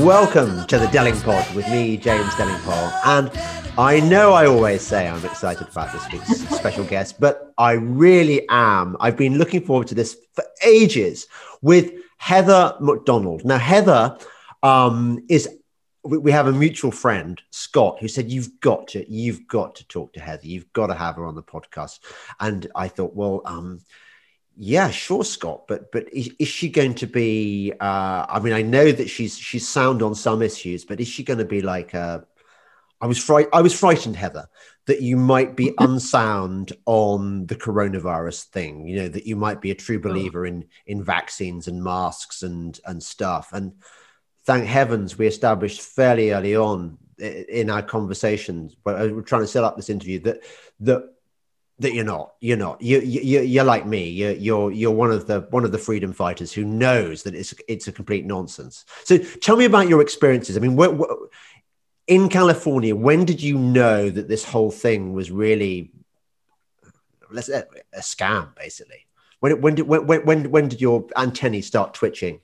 Welcome to the Delingpod with me, James Delingpole. And I know I always say I'm excited about this week's special guest, but I really am. I've been looking forward to this for ages with Heather McDonald. Now, Heather we have a mutual friend, Scott, who said, you've got to talk to Heather. You've got to have her on the podcast. And I thought, well, yeah, sure, Scott. But is she going to be? I mean, I know that she's sound on some issues, but is she going to be like? I was frightened, Heather, that you might be unsound on the coronavirus thing. You know, that you might be a true believer in vaccines and masks and stuff. And thank heavens we established fairly early on in our conversations, but we're trying to set up this interview that you're not. You're like me. You're one of the freedom fighters who knows that it's a complete nonsense. So tell me about your experiences. I mean, in California, when did you know that this whole thing was really a scam, basically? When did your antennae start twitching?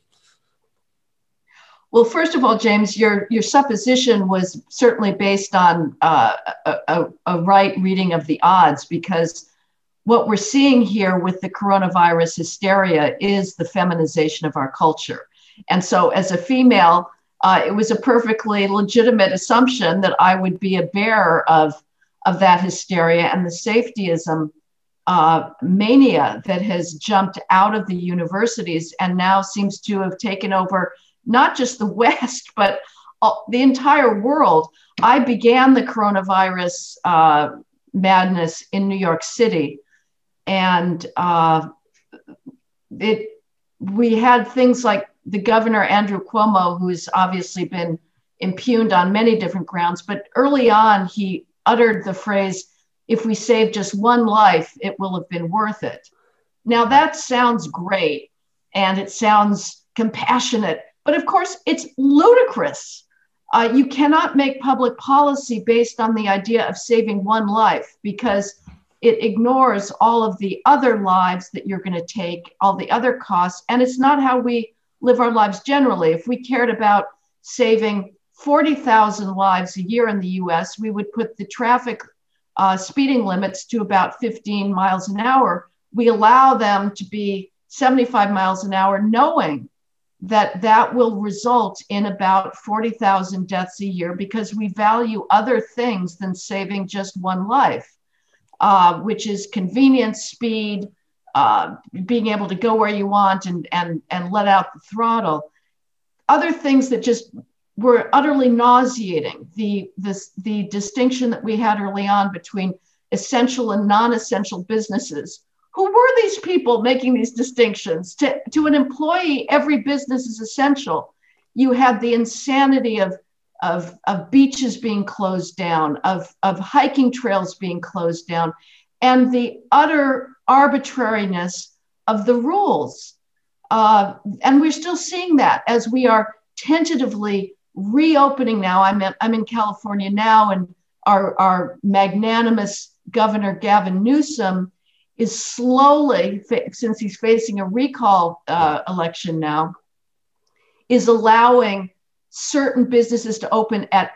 Well, first of all, James, your supposition was certainly based on a right reading of the odds, because what we're seeing here with the coronavirus hysteria is the feminization of our culture. And so as a female, it was a perfectly legitimate assumption that I would be a bearer of that hysteria and the safetyism mania that has jumped out of the universities and now seems to have taken over not just the West, but the entire world. I began the coronavirus madness in New York City. And we had things like the governor, Andrew Cuomo, who's obviously been impugned on many different grounds. But early on, he uttered the phrase, if we save just one life, it will have been worth it. Now that sounds great and it sounds compassionate, but of course it's ludicrous. You cannot make public policy based on the idea of saving one life, because it ignores all of the other lives that you're going to take, all the other costs. And it's not how we live our lives generally. If we cared about saving 40,000 lives a year in the US, we would put the traffic speeding limits to about 15 miles an hour. We allow them to be 75 miles an hour, knowing that will result in about 40,000 deaths a year, because we value other things than saving just one life, which is convenience, speed, being able to go where you want and let out the throttle. Other things that just were utterly nauseating. The distinction that we had early on between essential and non-essential businesses. Who were these people making these distinctions? To an employee, every business is essential. You had the insanity of beaches being closed down, of hiking trails being closed down, and the utter arbitrariness of the rules. And we're still seeing that as we are tentatively reopening now. I'm in California now, and our magnanimous Governor Gavin Newsom is slowly, since he's facing a recall election now, is allowing certain businesses to open at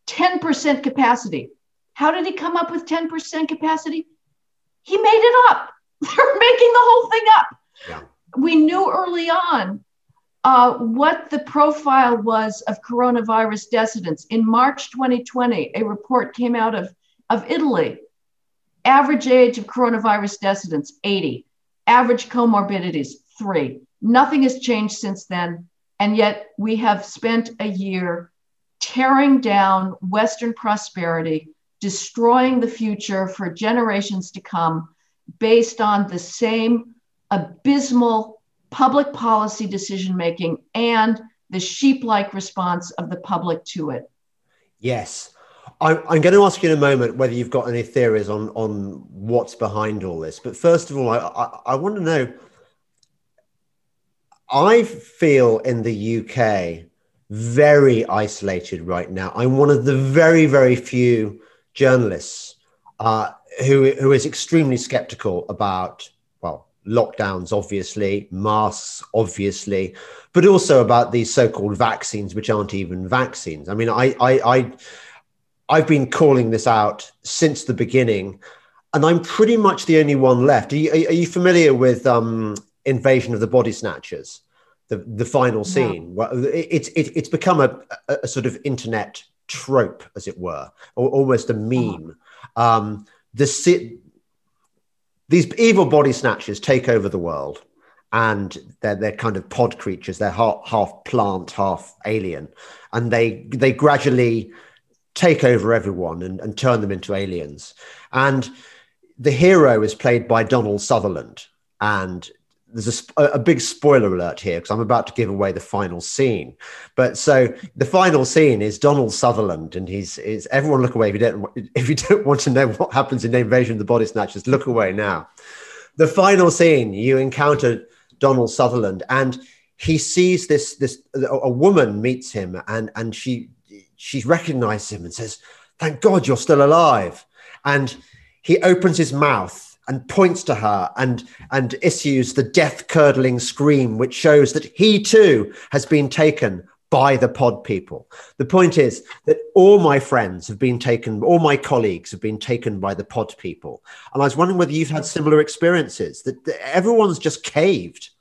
10% capacity. How did he come up with 10% capacity? He made it up. They're making the whole thing up. Yeah. We knew early on what the profile was of coronavirus decedents. In March 2020, a report came out of Italy. Average age of coronavirus decedents, 80. Average comorbidities, 3. Nothing has changed since then. And yet we have spent a year tearing down Western prosperity, destroying the future for generations to come, based on the same abysmal public policy decision-making and the sheep-like response of the public to it. Yes. I'm going to ask you in a moment whether you've got any theories on what's behind all this. But first of all, I want to know, I feel in the UK very isolated right now. I'm one of the very, very few journalists who is extremely skeptical about, well, lockdowns, obviously, masks, obviously, but also about these so-called vaccines, which aren't even vaccines. I mean, I've been calling this out since the beginning, and I'm pretty much the only one left. Are you familiar with Invasion of the Body Snatchers, the final scene? Well, it's become a sort of internet trope, as it were, or almost a meme. These evil body snatchers take over the world, and they're kind of pod creatures. They're half plant, half alien, and they gradually take over everyone and turn them into aliens. And the hero is played by Donald Sutherland. And there's a big spoiler alert here because I'm about to give away the final scene. But so the final scene is Donald Sutherland, and he's everyone look away if you don't want to know what happens in the Invasion of the Body Snatchers. Look away now. The final scene, you encounter Donald Sutherland, and he sees a woman meets him, and she recognizes him and says, "Thank God you're still alive." And he opens his mouth and points to her and issues the death-curdling scream, which shows that he too has been taken by the pod people. The point is that all my friends have been taken, all my colleagues have been taken by the pod people. And I was wondering whether you've had similar experiences, that everyone's just caved.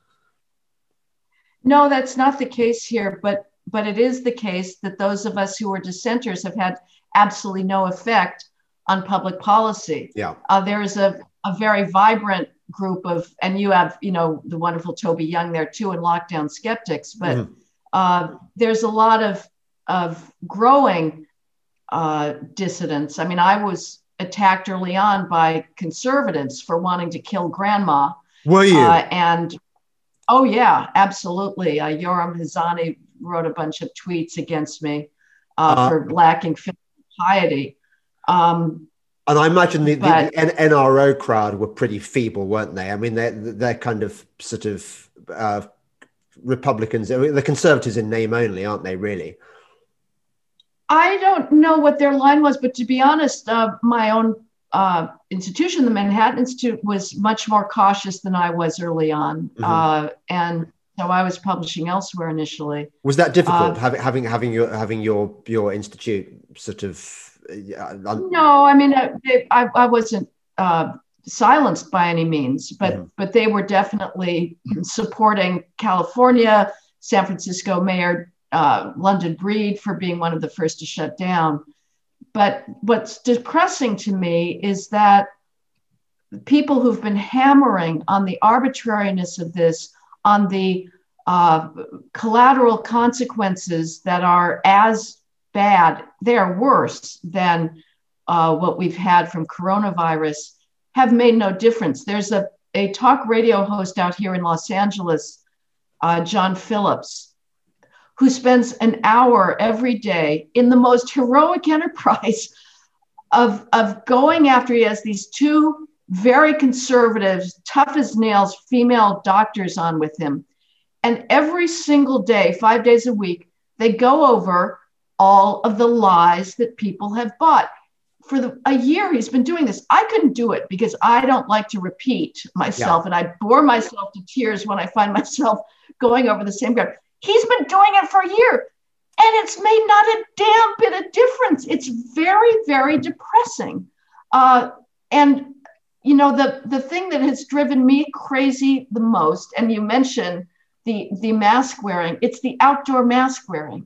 No, that's not the case here, but it is the case that those of us who are dissenters have had absolutely no effect on public policy. Yeah. There is a very vibrant group of, and you have, the wonderful Toby Young there too, and Lockdown Skeptics, but there's a lot of growing dissidents. I mean, I was attacked early on by conservatives for wanting to kill grandma. Were you? Oh yeah, absolutely. Yoram Hazani wrote a bunch of tweets against me for lacking piety. And I imagine the NRO crowd were pretty feeble, weren't they? I mean, they're kind of sort of Republicans. The Conservatives in name only, aren't they, really? I don't know what their line was, but to be honest, my own institution, the Manhattan Institute, was much more cautious than I was early on. And so I was publishing elsewhere initially. Was that difficult, having your institute sort of... No, I mean, I wasn't silenced by any means, but they were definitely supporting California, San Francisco Mayor London Breed for being one of the first to shut down. But what's depressing to me is that people who've been hammering on the arbitrariness of this, on the collateral consequences that are as bad, they are worse than what we've had from coronavirus, have made no difference. There's a talk radio host out here in Los Angeles, John Phillips, who spends an hour every day in the most heroic enterprise of going after. He has these two very conservative, tough as nails female doctors on with him. And every single day, 5 days a week, they go over all of the lies that people have bought. For a year, he's been doing this. I couldn't do it because I don't like to repeat myself. And I bore myself to tears when I find myself going over the same ground. He's been doing it for a year, and it's made not a damn bit of difference. It's very, very depressing. And, the thing that has driven me crazy the most, and you mentioned the mask wearing, it's the outdoor mask wearing.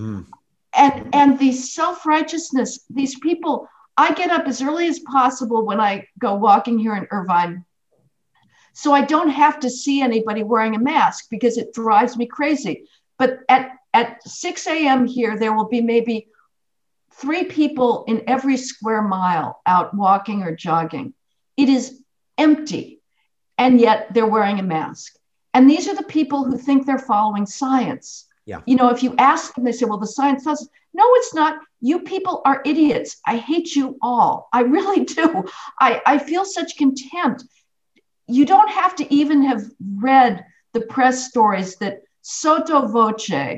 And the self-righteousness, these people, I get up as early as possible when I go walking here in Irvine, so I don't have to see anybody wearing a mask because it drives me crazy. But at 6 a.m. here, there will be maybe 3 people in every square mile out walking or jogging. It is empty, and yet they're wearing a mask. And these are the people who think they're following science. Yeah. If you ask them, they say, well, the science doesn't. No, it's not. You people are idiots. I hate you all. I really do. I feel such contempt. You don't have to even have read the press stories that sotto voce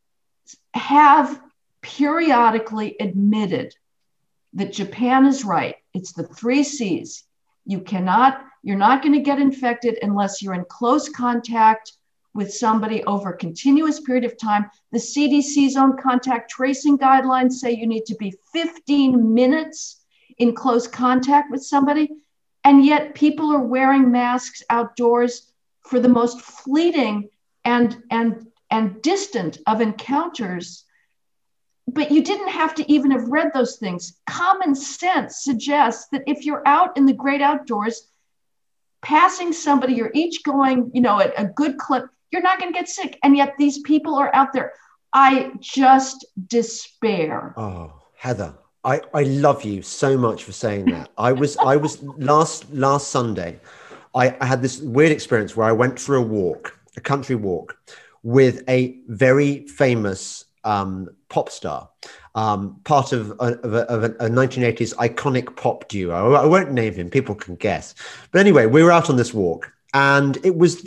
have periodically admitted that Japan is right. It's the 3 C's. You cannot You're not going to get infected unless you're in close contact with somebody over a continuous period of time. The CDC's own contact tracing guidelines say you need to be 15 minutes in close contact with somebody. And yet people are wearing masks outdoors for the most fleeting and distant of encounters. But you didn't have to even have read those things. Common sense suggests that if you're out in the great outdoors, passing somebody, you're each going, at a good clip, you're not going to get sick. And yet these people are out there. I just despair. Oh, Heather, I love you so much for saying that. I was last Sunday, I had this weird experience where I went for a country walk with a very famous pop star, part of a 1980s iconic pop duo. I won't name him, people can guess. But anyway, we were out on this walk, and it was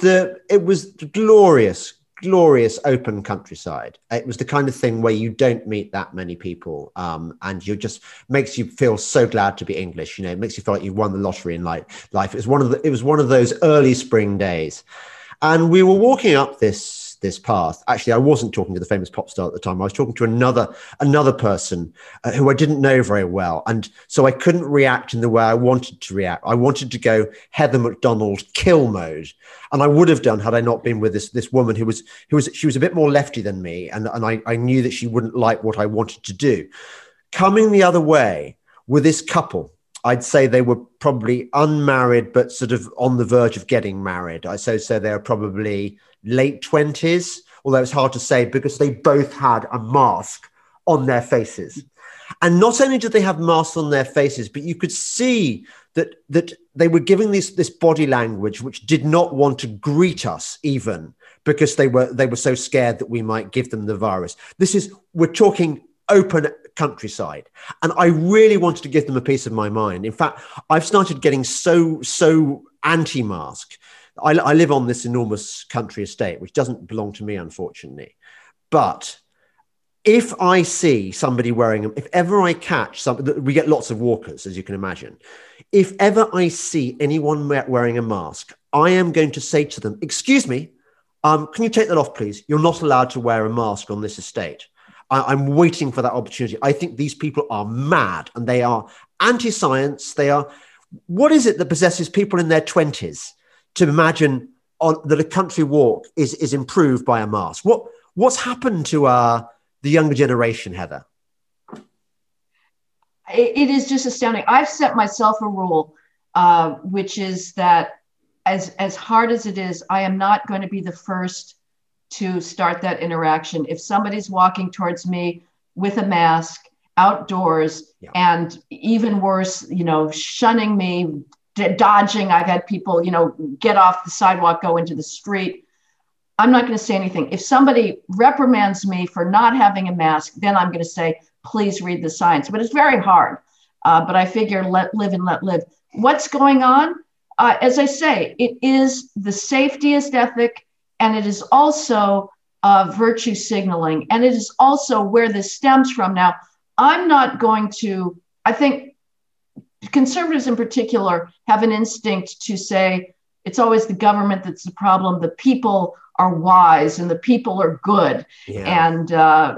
glorious open countryside. It was the kind of thing where you don't meet that many people, and you just makes you feel so glad to be English. It makes you feel like you've won the lottery in life. It was one of those early spring days, and we were walking up this path. Actually, I wasn't talking to the famous pop star at the time. I was talking to another person who I didn't know very well, and so I couldn't react in the way I wanted to react. I wanted to go Heather McDonald kill mode, and I would have done had I not been with this woman who was a bit more lefty than me, and I knew that she wouldn't like what I wanted to do. Coming the other way with this couple, I'd say they were probably unmarried, but sort of on the verge of getting married. So they're probably late 20s, although it's hard to say because they both had a mask on their faces. And not only did they have masks on their faces, but you could see that they were giving this body language, which did not want to greet us even, because they were so scared that we might give them the virus. We're talking open countryside. And I really wanted to give them a piece of my mind. In fact, I've started getting so anti-mask. I live on this enormous country estate, which doesn't belong to me, unfortunately. But if I see somebody if ever I catch somebody, we get lots of walkers, as you can imagine. If ever I see anyone wearing a mask, I am going to say to them, excuse me, can you take that off, please? You're not allowed to wear a mask on this estate. I'm waiting for that opportunity. I think these people are mad, and they are anti-science. What is it that possesses people in their 20s to imagine that a country walk is improved by a mask? What's happened to the younger generation, Heather? It is just astounding. I've set myself a rule, which is that as hard as it is, I am not going to be the first to start that interaction. If somebody's walking towards me with a mask outdoors, and even worse, shunning me, dodging, I've had people, get off the sidewalk, go into the street, I'm not going to say anything. If somebody reprimands me for not having a mask, then I'm going to say, please read the science. But it's very hard. But I figure let live and let live. What's going on? As I say, it is the safetiest ethic, and it is also virtue signaling. And it is also where this stems from. Now, I think conservatives in particular have an instinct to say it's always the government that's the problem. The people are wise and the people are good. Yeah. And,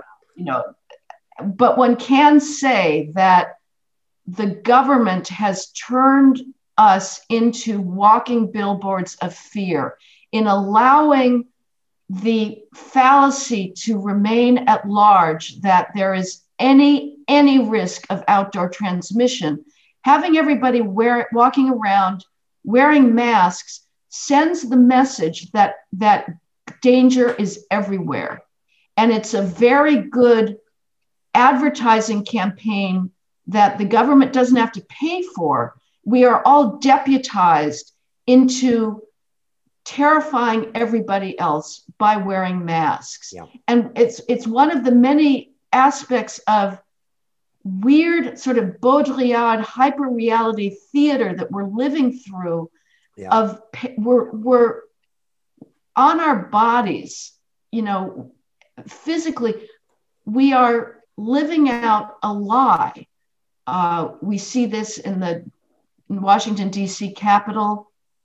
but one can say that the government has turned us into walking billboards of fear in allowing the fallacy to remain at large that there is any risk of outdoor transmission. Having everybody walking around wearing masks sends the message that danger is everywhere. And it's a very good advertising campaign that the government doesn't have to pay for. We are all deputized into terrifying everybody else by wearing masks. Yeah. And it's one of the many aspects of weird sort of Baudrillard hyper-reality theater that we're living through. Yeah. We're on our bodies, physically, we are living out a lie. We see this in the Washington, D.C. Capitol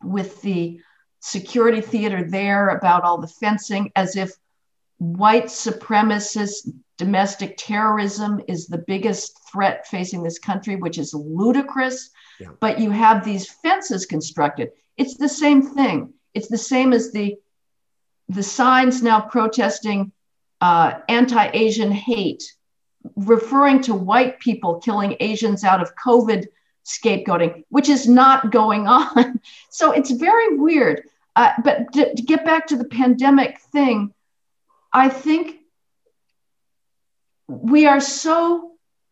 with the security theater there about all the fencing, as if white supremacist domestic terrorism is the biggest threat facing this country, which is ludicrous. Yeah. But you have these fences constructed. It's the same thing. It's the same as the signs now protesting anti-Asian hate, referring to white people killing Asians out of COVID scapegoating, which is not going on. So it's very weird. But to get back to the pandemic thing, I think we are so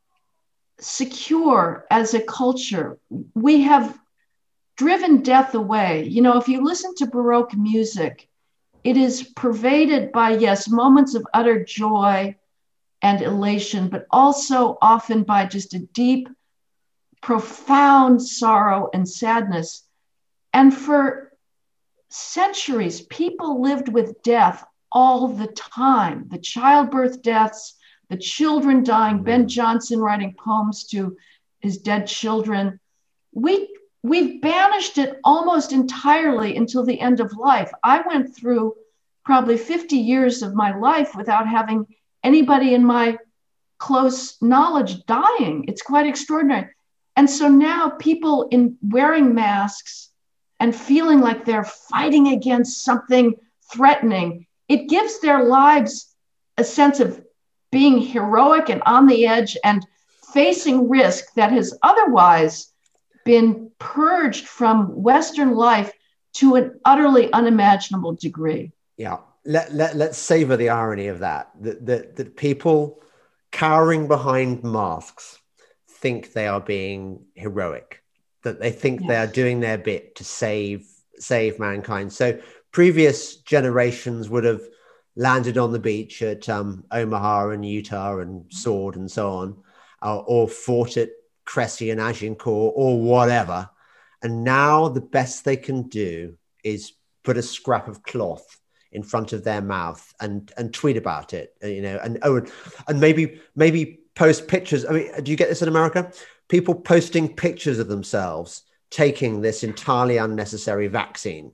secure as a culture. We have driven death away. You know, if you listen to Baroque music, it is pervaded by, yes, moments of utter joy and elation, but also often by just a deep, profound sorrow and sadness. And for centuries, people lived with death all the time. The childbirth deaths, the children dying, Ben Jonson writing poems to his dead children. We've banished it almost entirely until the end of life. I went through probably 50 years of my life without having anybody in my close knowledge dying. It's quite extraordinary. And so now people in wearing masks and feeling like they're fighting against something threatening, it gives their lives a sense of being heroic and on the edge and facing risk that has otherwise been purged from Western life to an utterly unimaginable degree. Yeah, let's savor the irony of that. That people cowering behind masks think they are being heroic, that they think yes, they are doing their bit to save mankind. So previous generations would have landed on the beach at Omaha and Utah and Sword and so on, or fought at Cressy and Agincourt or whatever. And now the best they can do is put a scrap of cloth in front of their mouth and tweet about it, you know, and maybe post pictures. I mean, do you get this in America? People posting pictures of themselves taking this entirely unnecessary vaccine.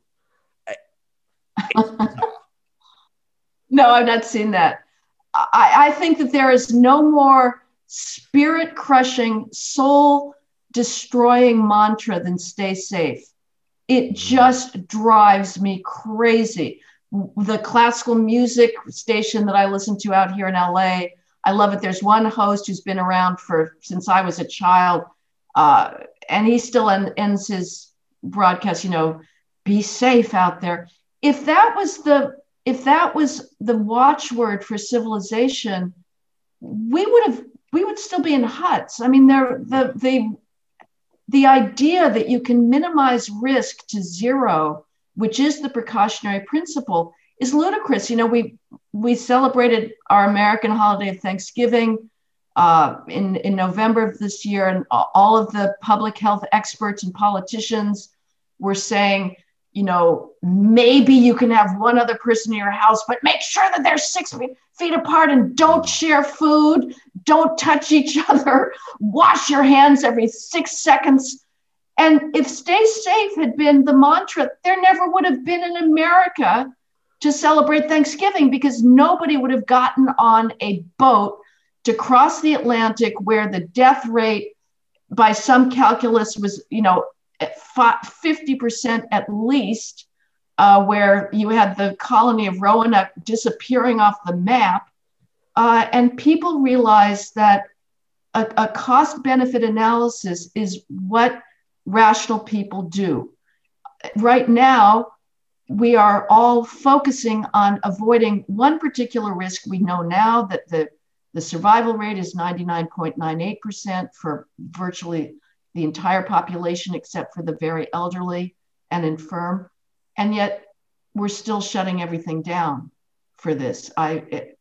No, I've not seen that. I think that there is no more spirit-crushing, soul-destroying mantra than stay safe. It just drives me crazy. The classical music station that I listen to out here in LA, I love it. There's one host who's been around since I was a child, and he still ends his broadcast, you know, be safe out there. If that was the watchword for civilization, we would still be in huts. I mean, the idea that you can minimize risk to zero, which is the precautionary principle, is ludicrous. You know, we celebrated our American holiday of Thanksgiving in November of this year, and all of the public health experts and politicians were saying, you know, maybe you can have one other person in your house, but make sure that they're 6 feet apart and don't share food, don't touch each other, wash your hands every 6 seconds. And if stay safe had been the mantra, there never would have been in America to celebrate Thanksgiving, because nobody would have gotten on a boat to cross the Atlantic, where the death rate by some calculus was, you know, 50% at least, where you had the colony of Roanoke disappearing off the map. And people realized that a cost-benefit analysis is what rational people do. Right now, we are all focusing on avoiding one particular risk. We know now that the survival rate is 99.98% for virtually the entire population, except for the very elderly and infirm. And yet we're still shutting everything down for this. I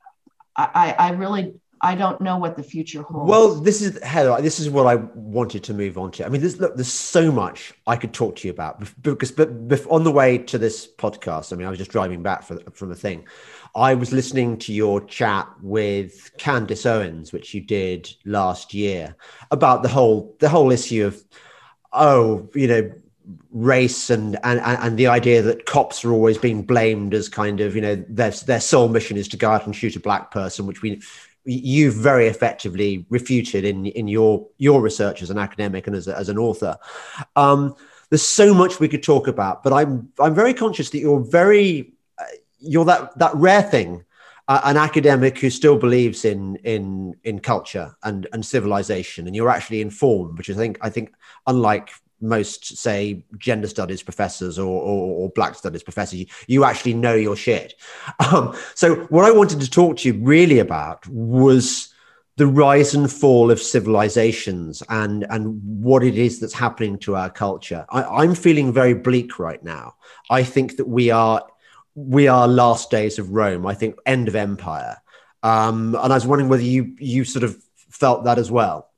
don't know what the future holds. Well, this is what I wanted to move on to. I mean, there's so much I could talk to you about, because on the way to this podcast, I mean, I was just driving back from the thing. I was listening to your chat with Candace Owens, which you did last year, about the whole issue of, race and the idea that cops are always being blamed as kind of, their sole mission is to go out and shoot a black person, which you've very effectively refuted in your research as an academic and as an author. There's so much we could talk about, but I'm very conscious that you're that rare thing, an academic who still believes in culture and civilization, and you're actually informed, which I think unlike most, say, gender studies professors or black studies professors, you actually know your shit. So what I wanted to talk to you really about was the rise and fall of civilizations and what it is that's happening to our culture. I'm feeling very bleak right now. I think that we are last days of Rome. I think end of empire. And I was wondering whether you sort of felt that as well.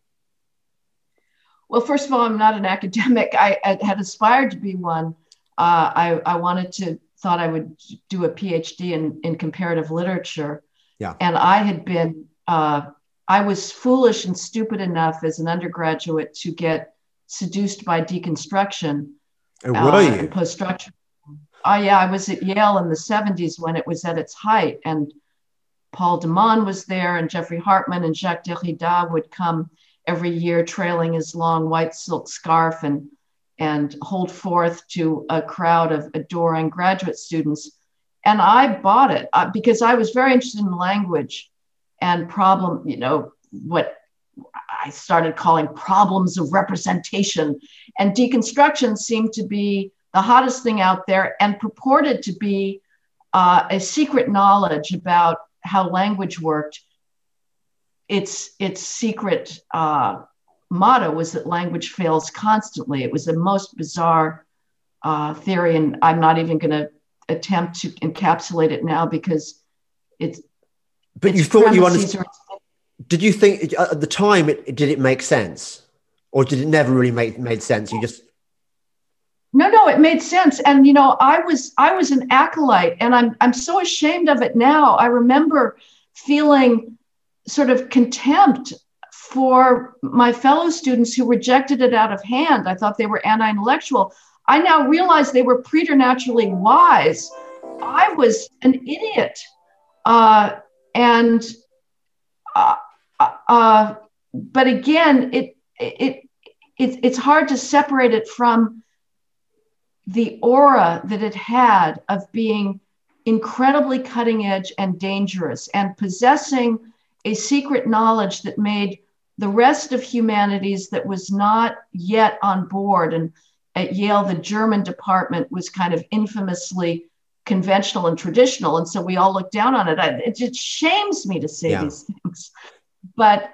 Well, first of all, I'm not an academic. I had aspired to be one. I thought I would do a PhD in comparative literature. Yeah. And I had been, I was foolish and stupid enough as an undergraduate to get seduced by deconstruction. And were you? And post-structure. Yeah, I was at Yale in the 70s when it was at its height. And Paul de Man was there, and Jeffrey Hartman and Jacques Derrida would come every year trailing his long white silk scarf and hold forth to a crowd of adoring graduate students. And I bought it because I was very interested in language and what I started calling problems of representation. And deconstruction seemed to be the hottest thing out there and purported to be a secret knowledge about how language worked. Its secret motto was that language fails constantly. It was the most bizarre theory, and I'm not even going to attempt to encapsulate it now because it's. But you thought you understood. Did you think at the time did it make sense, or did it never really made sense? You just. No, it made sense. And, I was an acolyte, and I'm so ashamed of it now. I remember feeling sort of contempt for my fellow students who rejected it out of hand. I thought they were anti-intellectual. I now realize they were preternaturally wise. I was an idiot. But again, it's hard to separate it from the aura that it had of being incredibly cutting edge and dangerous and possessing a secret knowledge that made the rest of humanities that was not yet on board. And at Yale, the German department was kind of infamously conventional and traditional. And so we all looked down on it. It just shames me to say these things. But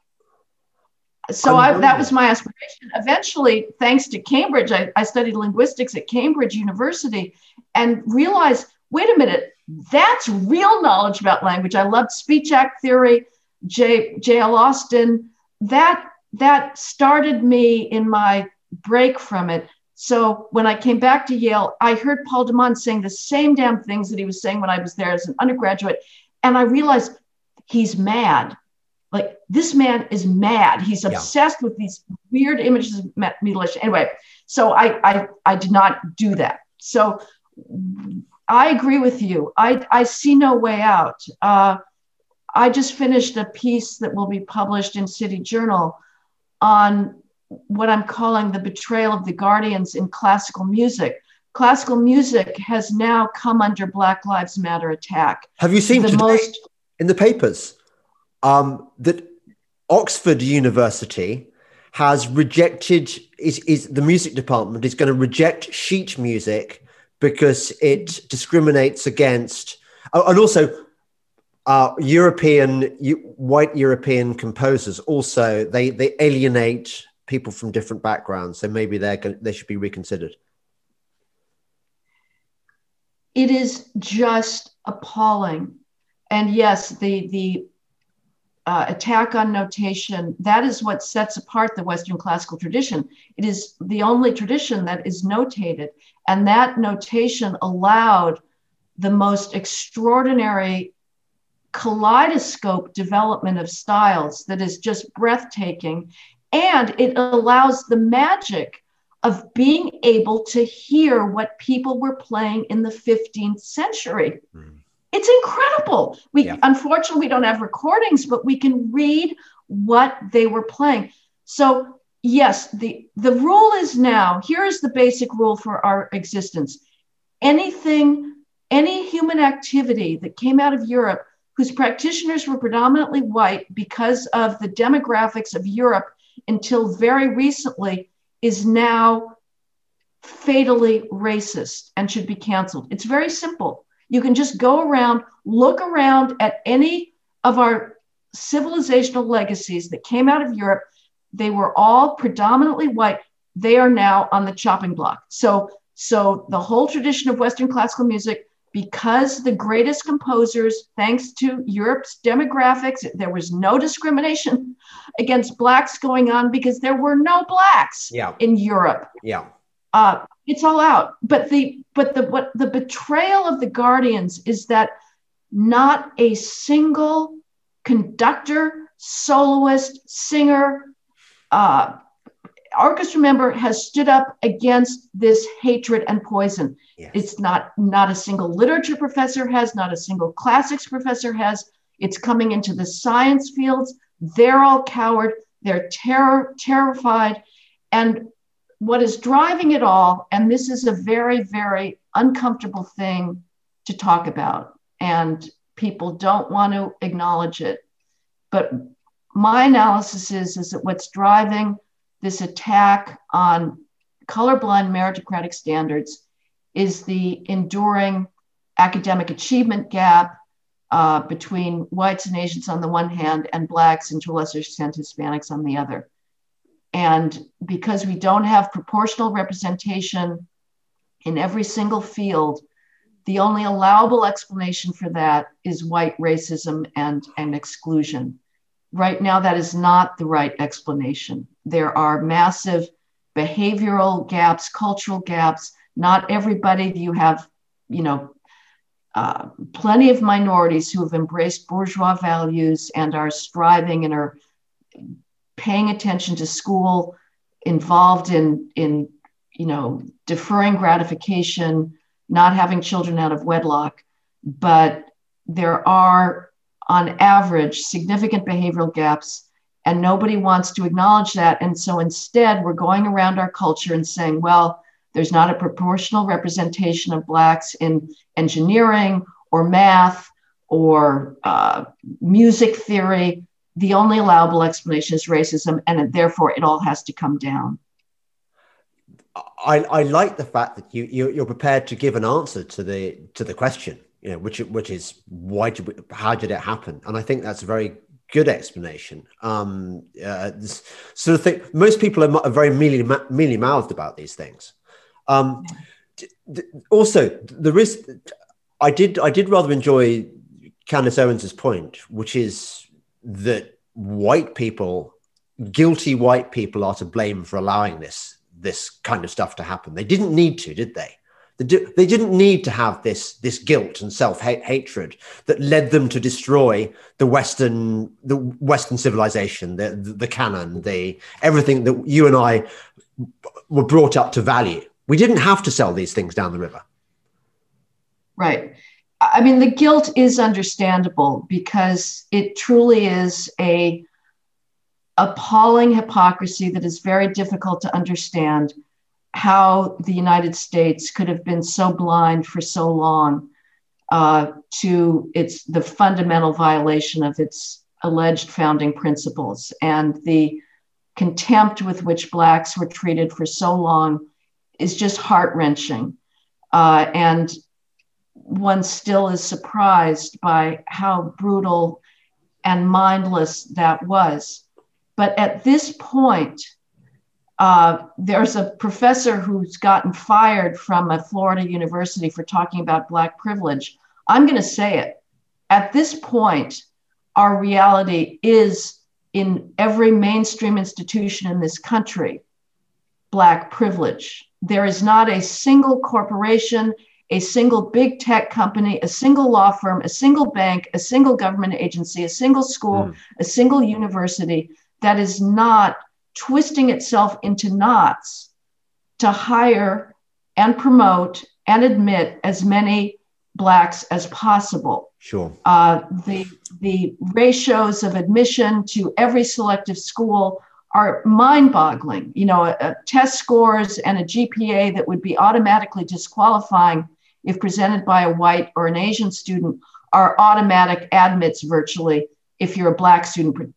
that was my aspiration. Eventually, thanks to Cambridge, I studied linguistics at Cambridge University and realized, wait a minute, that's real knowledge about language. I loved speech act theory, J.L. Austin. That started me in my break from it. So when I came back to Yale, I heard Paul de Man saying the same damn things that he was saying when I was there as an undergraduate. And I realized he's mad. Like, this man is mad. He's obsessed with these weird images of mutilation. Anyway, so I did not do that. So I agree with you. I see no way out. I just finished a piece that will be published in City Journal on what I'm calling the betrayal of the Guardians in classical music. Classical music has now come under Black Lives Matter attack. Have you seen today in the papers that Oxford University has rejected, is the music department is going to reject sheet music because it discriminates against, and also white European composers also, they alienate people from different backgrounds. So maybe they should be reconsidered. It is just appalling. And yes, the attack on notation, that is what sets apart the Western classical tradition. It is the only tradition that is notated. And that notation allowed the most extraordinary kaleidoscope development of styles that is just breathtaking. And it allows the magic of being able to hear what people were playing in the 15th century. It's incredible. Unfortunately, we don't have recordings, but we can read what they were playing. So yes, the rule is now, here is the basic rule for our existence. Any human activity that came out of Europe whose practitioners were predominantly white because of the demographics of Europe until very recently is now fatally racist and should be canceled. It's very simple. You can just go around, look around at any of our civilizational legacies that came out of Europe. They were all predominantly white. They are now on the chopping block. So the whole tradition of Western classical music, because the greatest composers, thanks to Europe's demographics, there was no discrimination against Blacks going on because there were no Blacks in Europe. It's all out. But the betrayal of the Guardians is that not a single conductor, soloist, singer, orchestra member has stood up against this hatred and poison. Yes. It's not a single literature professor has, not a single classics professor has. It's coming into the science fields. They're all coward. They're terrified. And what is driving it all, and this is a very, very uncomfortable thing to talk about, and people don't want to acknowledge it, but my analysis is that what's driving this attack on colorblind meritocratic standards is the enduring academic achievement gap between whites and Asians on the one hand and Blacks and to a lesser extent Hispanics on the other. And because we don't have proportional representation in every single field, the only allowable explanation for that is white racism and exclusion. Right now, that is not the right explanation. There are massive behavioral gaps, cultural gaps. Not everybody, you have, plenty of minorities who have embraced bourgeois values and are striving and are paying attention to school, involved in deferring gratification, not having children out of wedlock. But there are, on average, significant behavioral gaps, and nobody wants to acknowledge that. And so instead, we're going around our culture and saying, well, there's not a proportional representation of Blacks in engineering or math or music theory. The only allowable explanation is racism, and therefore it all has to come down. I like the fact that you're prepared to give an answer to the question, which is how did it happen? And I think that's a very good explanation. This sort of thing. Most people are very mealy mouthed about these things. Also, there is. I did rather enjoy Candace Owens's point, which is that guilty white people are to blame for allowing this kind of stuff to happen. They didn't need to, did they? They didn't need to have this guilt and self-hatred that led them to destroy the Western civilization, the canon, everything that you and I were brought up to value. We didn't have to sell these things down the river. Right. I mean, the guilt is understandable because it truly is a appalling hypocrisy that is very difficult to understand, how the United States could have been so blind for so long to the fundamental violation of its alleged founding principles, and the contempt with which Blacks were treated for so long is just heart-wrenching. And one still is surprised by how brutal and mindless that was. But at this point, there's a professor who's gotten fired from a Florida university for talking about Black privilege. I'm going to say it. At this point, our reality is, in every mainstream institution in this country, Black privilege. There is not a single corporation, a single big tech company, a single law firm, a single bank, a single government agency, a single school, a single university that is not twisting itself into knots to hire and promote and admit as many Blacks as possible. Sure. The ratios of admission to every selective school are mind-boggling. Test scores and a GPA that would be automatically disqualifying if presented by a white or an Asian student are automatic admits virtually if you're a Black student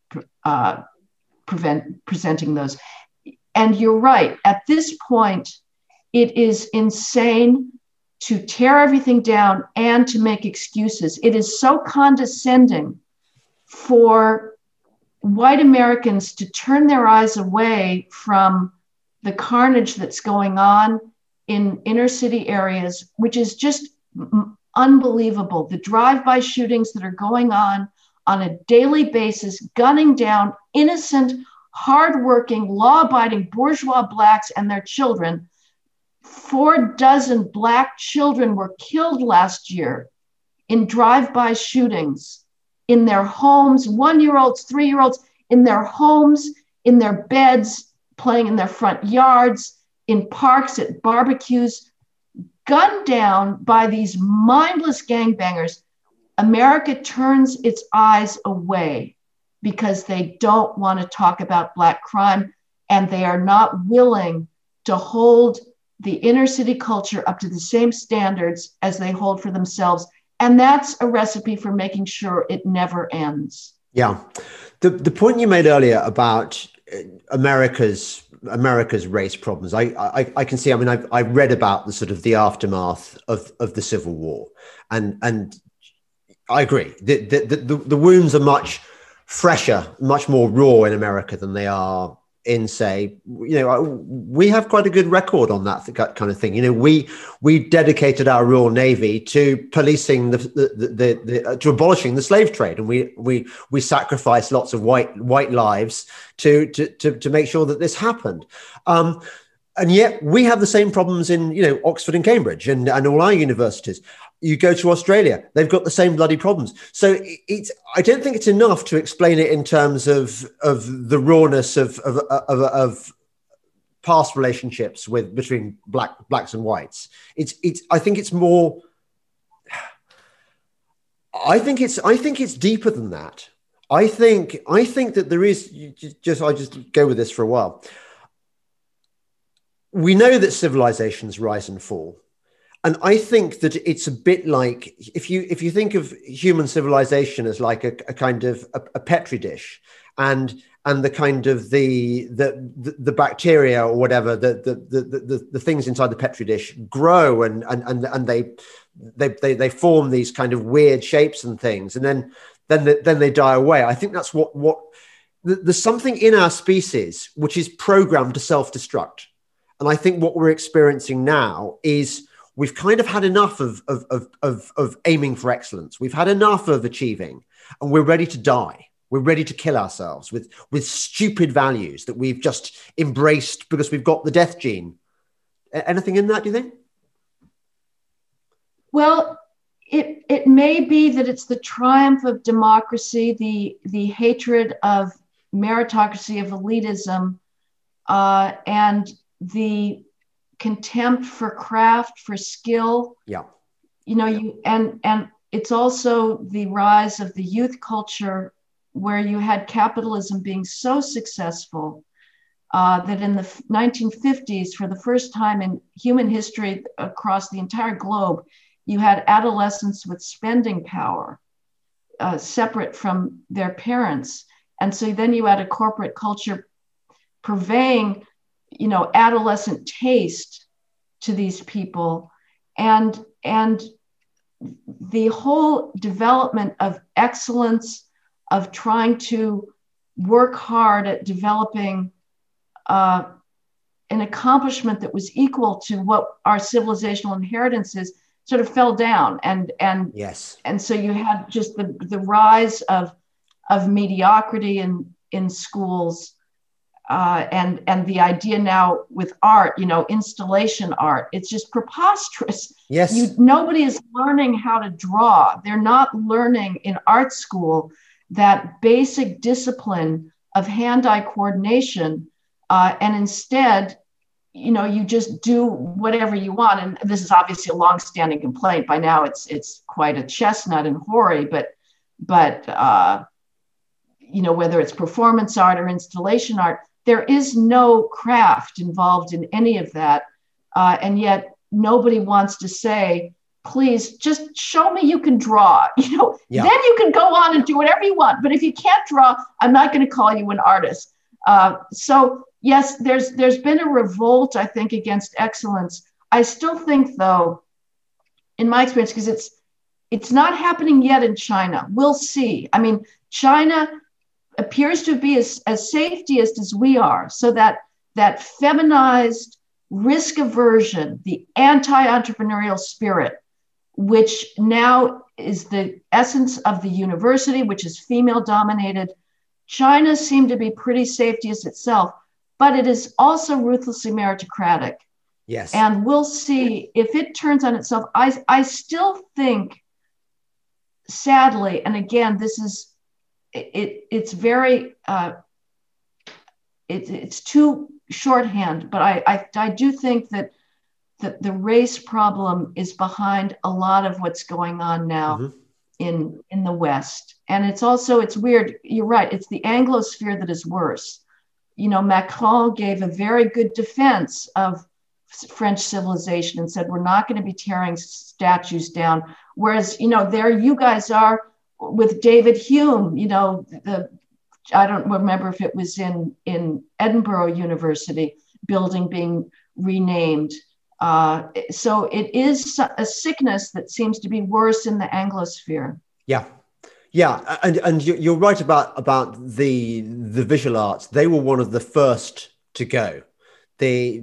presenting those. And you're right, at this point, it is insane to tear everything down and to make excuses. It is so condescending for white Americans to turn their eyes away from the carnage that's going on in inner city areas, which is just unbelievable. The drive-by shootings that are going on a daily basis, gunning down innocent, hardworking, law-abiding bourgeois Blacks and their children. 4 dozen Black children were killed last year in drive-by shootings in their homes, 1-year-olds, 3-year-olds, in their homes, in their beds, playing in their front yards, in parks, at barbecues, gunned down by these mindless gangbangers. America turns its eyes away because they don't want to talk about Black crime, and they are not willing to hold the inner city culture up to the same standards as they hold for themselves. And that's a recipe for making sure it never ends. Yeah. The point you made earlier about America's race problems, I can see. I mean, I've read about the sort of the aftermath of the Civil War, and I agree. The wounds are much fresher, much more raw in America than they are in, say, we have quite a good record on that kind of thing. We dedicated our Royal Navy to policing to abolishing the slave trade, and we sacrificed lots of white lives to make sure that this happened. And yet we have the same problems in Oxford and Cambridge and all our universities. You go to Australia, they've got the same bloody problems. So I don't think it's enough to explain it in terms of the rawness of past relationships between blacks and whites. I think it's more. I think it's deeper than that. I think that there is. I'll just go with this for a while. We know that civilizations rise and fall. And I think that it's a bit like if you think of human civilization as like a kind of a petri dish, and the kind of the bacteria or whatever the things inside the petri dish grow and they form these kind of weird shapes and things, and then they die away. I think that's what there's something in our species which is programmed to self-destruct, and I think what we're experiencing now is. We've kind of had enough of aiming for excellence. We've had enough of achieving, and we're ready to die. We're ready to kill ourselves with stupid values that we've just embraced because we've got the death gene. Anything in that, do you think? Well, it may be that it's the triumph of democracy, the hatred of meritocracy, of elitism, and the contempt for craft, for skill. Yeah. And it's also the rise of the youth culture where you had capitalism being so successful that in the 1950s, for the first time in human history across the entire globe, you had adolescents with spending power separate from their parents. And so then you had a corporate culture purveying adolescent taste to these people, and the whole development of excellence, of trying to work hard at developing an accomplishment that was equal to what our civilizational inheritance is, sort of fell down, and yes, and so you had just the rise of mediocrity in schools. And the idea now with art, installation art, it's just preposterous. Yes. Nobody is learning how to draw. They're not learning in art school that basic discipline of hand-eye coordination. And instead, you just do whatever you want. And this is obviously a long-standing complaint. By now, it's quite a chestnut and hoary. But whether it's performance art or installation art, there is no craft involved in any of that, and yet nobody wants to say, please just show me you can draw. Then you can go on and do whatever you want. But if you can't draw, I'm not going to call you an artist. So yes, there's been a revolt, I think, against excellence. I still think, though, in my experience, because it's not happening yet in China. We'll see. I mean, China appears to be as safetyist as we are, so that feminized risk aversion, the anti-entrepreneurial spirit, which now is the essence of the university, which is female dominated. China seemed to be pretty safetyist itself, but it is also ruthlessly meritocratic. Yes. And we'll see if it turns on itself. I still think, sadly, and again, this is, it's very, it's too shorthand, but I do think that the race problem is behind a lot of what's going on now in the West. And it's weird. You're right. It's the Anglosphere that is worse. Macron gave a very good defense of French civilization and said, we're not going to be tearing statues down. Whereas, there you guys are with David Hume, I don't remember if it was in Edinburgh University building being renamed. So it is a sickness that seems to be worse in the Anglosphere. Yeah. Yeah. And you're right about the visual arts. They were one of the first to go. The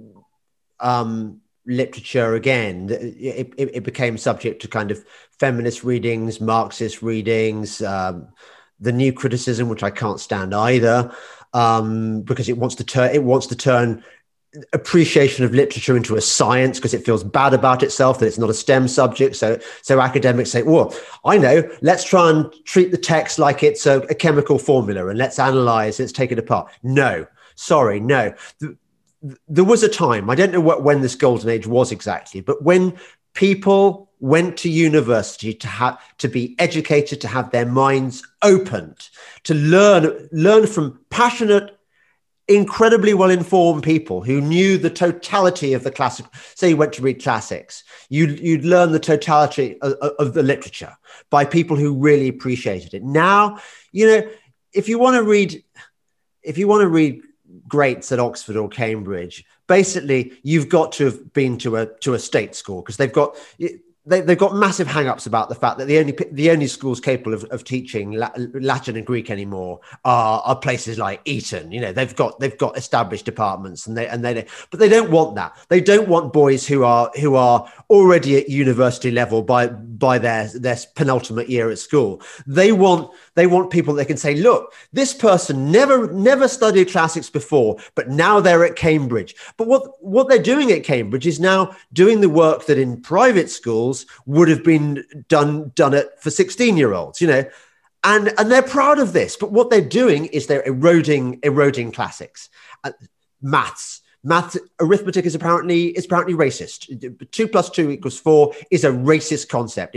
literature, again, it became subject to kind of feminist readings, Marxist readings, the new criticism, which I can't stand either, because it wants to turn appreciation of literature into a science because it feels bad about itself that it's not a STEM subject. So academics say, well, I know, let's try and treat the text like it's a chemical formula and let's analyze, let's take it apart. No, sorry, no. There was a time, I don't know when this golden age was exactly, but when people went to university to be educated, to have their minds opened, to learn from passionate, incredibly well-informed people who knew the totality of the classic. Say you went to read classics, you'd learn the totality of the literature by people who really appreciated it. Now, if you want to read greats at Oxford or Cambridge, basically you've got to have been to a state school, because they've got massive hang-ups about the fact that the only schools capable of teaching Latin and Greek anymore are places like Eton. They've got established departments, but they don't want that. They don't want boys who are already at university level by their penultimate year at school. They want people that can say, look, this person never studied classics before, but now they're at Cambridge. But what they're doing at Cambridge is now doing the work that in private schools would have been done it for 16-year-olds, and they're proud of this. But what they're doing is they're eroding classics. Maths, arithmetic is apparently racist. 2 + 2 = 4 is a racist concept.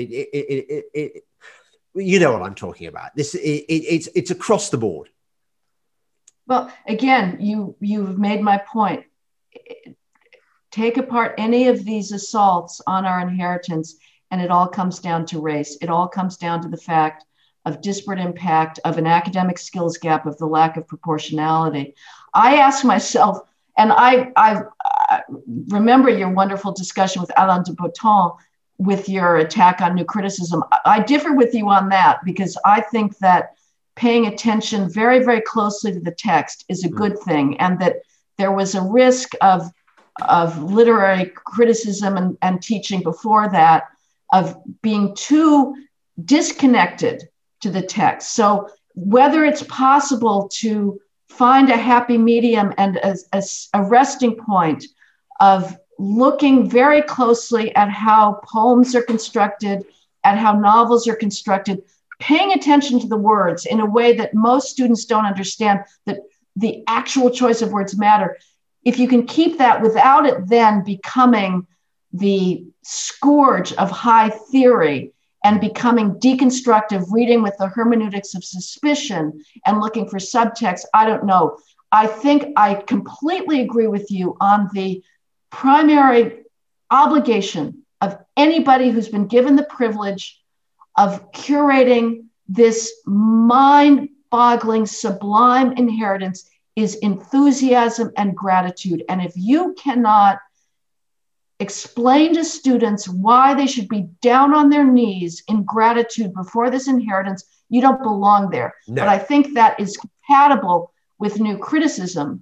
You know what I'm talking about. It's across the board. Well, again, you've made my point. Take apart any of these assaults on our inheritance, and it all comes down to race. It all comes down to the fact of disparate impact, of an academic skills gap, of the lack of proportionality. I ask myself, and I remember your wonderful discussion with Alain de Botton with your attack on new criticism. I differ with you on that, because I think that paying attention very, very closely to the text is a good thing, and that there was a risk of literary criticism and teaching before that, of being too disconnected to the text. So whether it's possible to find a happy medium and a resting point of looking very closely at how poems are constructed, at how novels are constructed, paying attention to the words in a way that most students don't understand, that the actual choice of words matter. if you can keep that without it then becoming the scourge of high theory and becoming deconstructive, reading with the hermeneutics of suspicion and looking for subtext, I don't know. I think I completely agree with you on the primary obligation of anybody who's been given the privilege of curating this mind-boggling, sublime inheritance is enthusiasm and gratitude. And if you cannot explain to students why they should be down on their knees in gratitude before this inheritance, you don't belong there. No. But I think that is compatible with new criticism.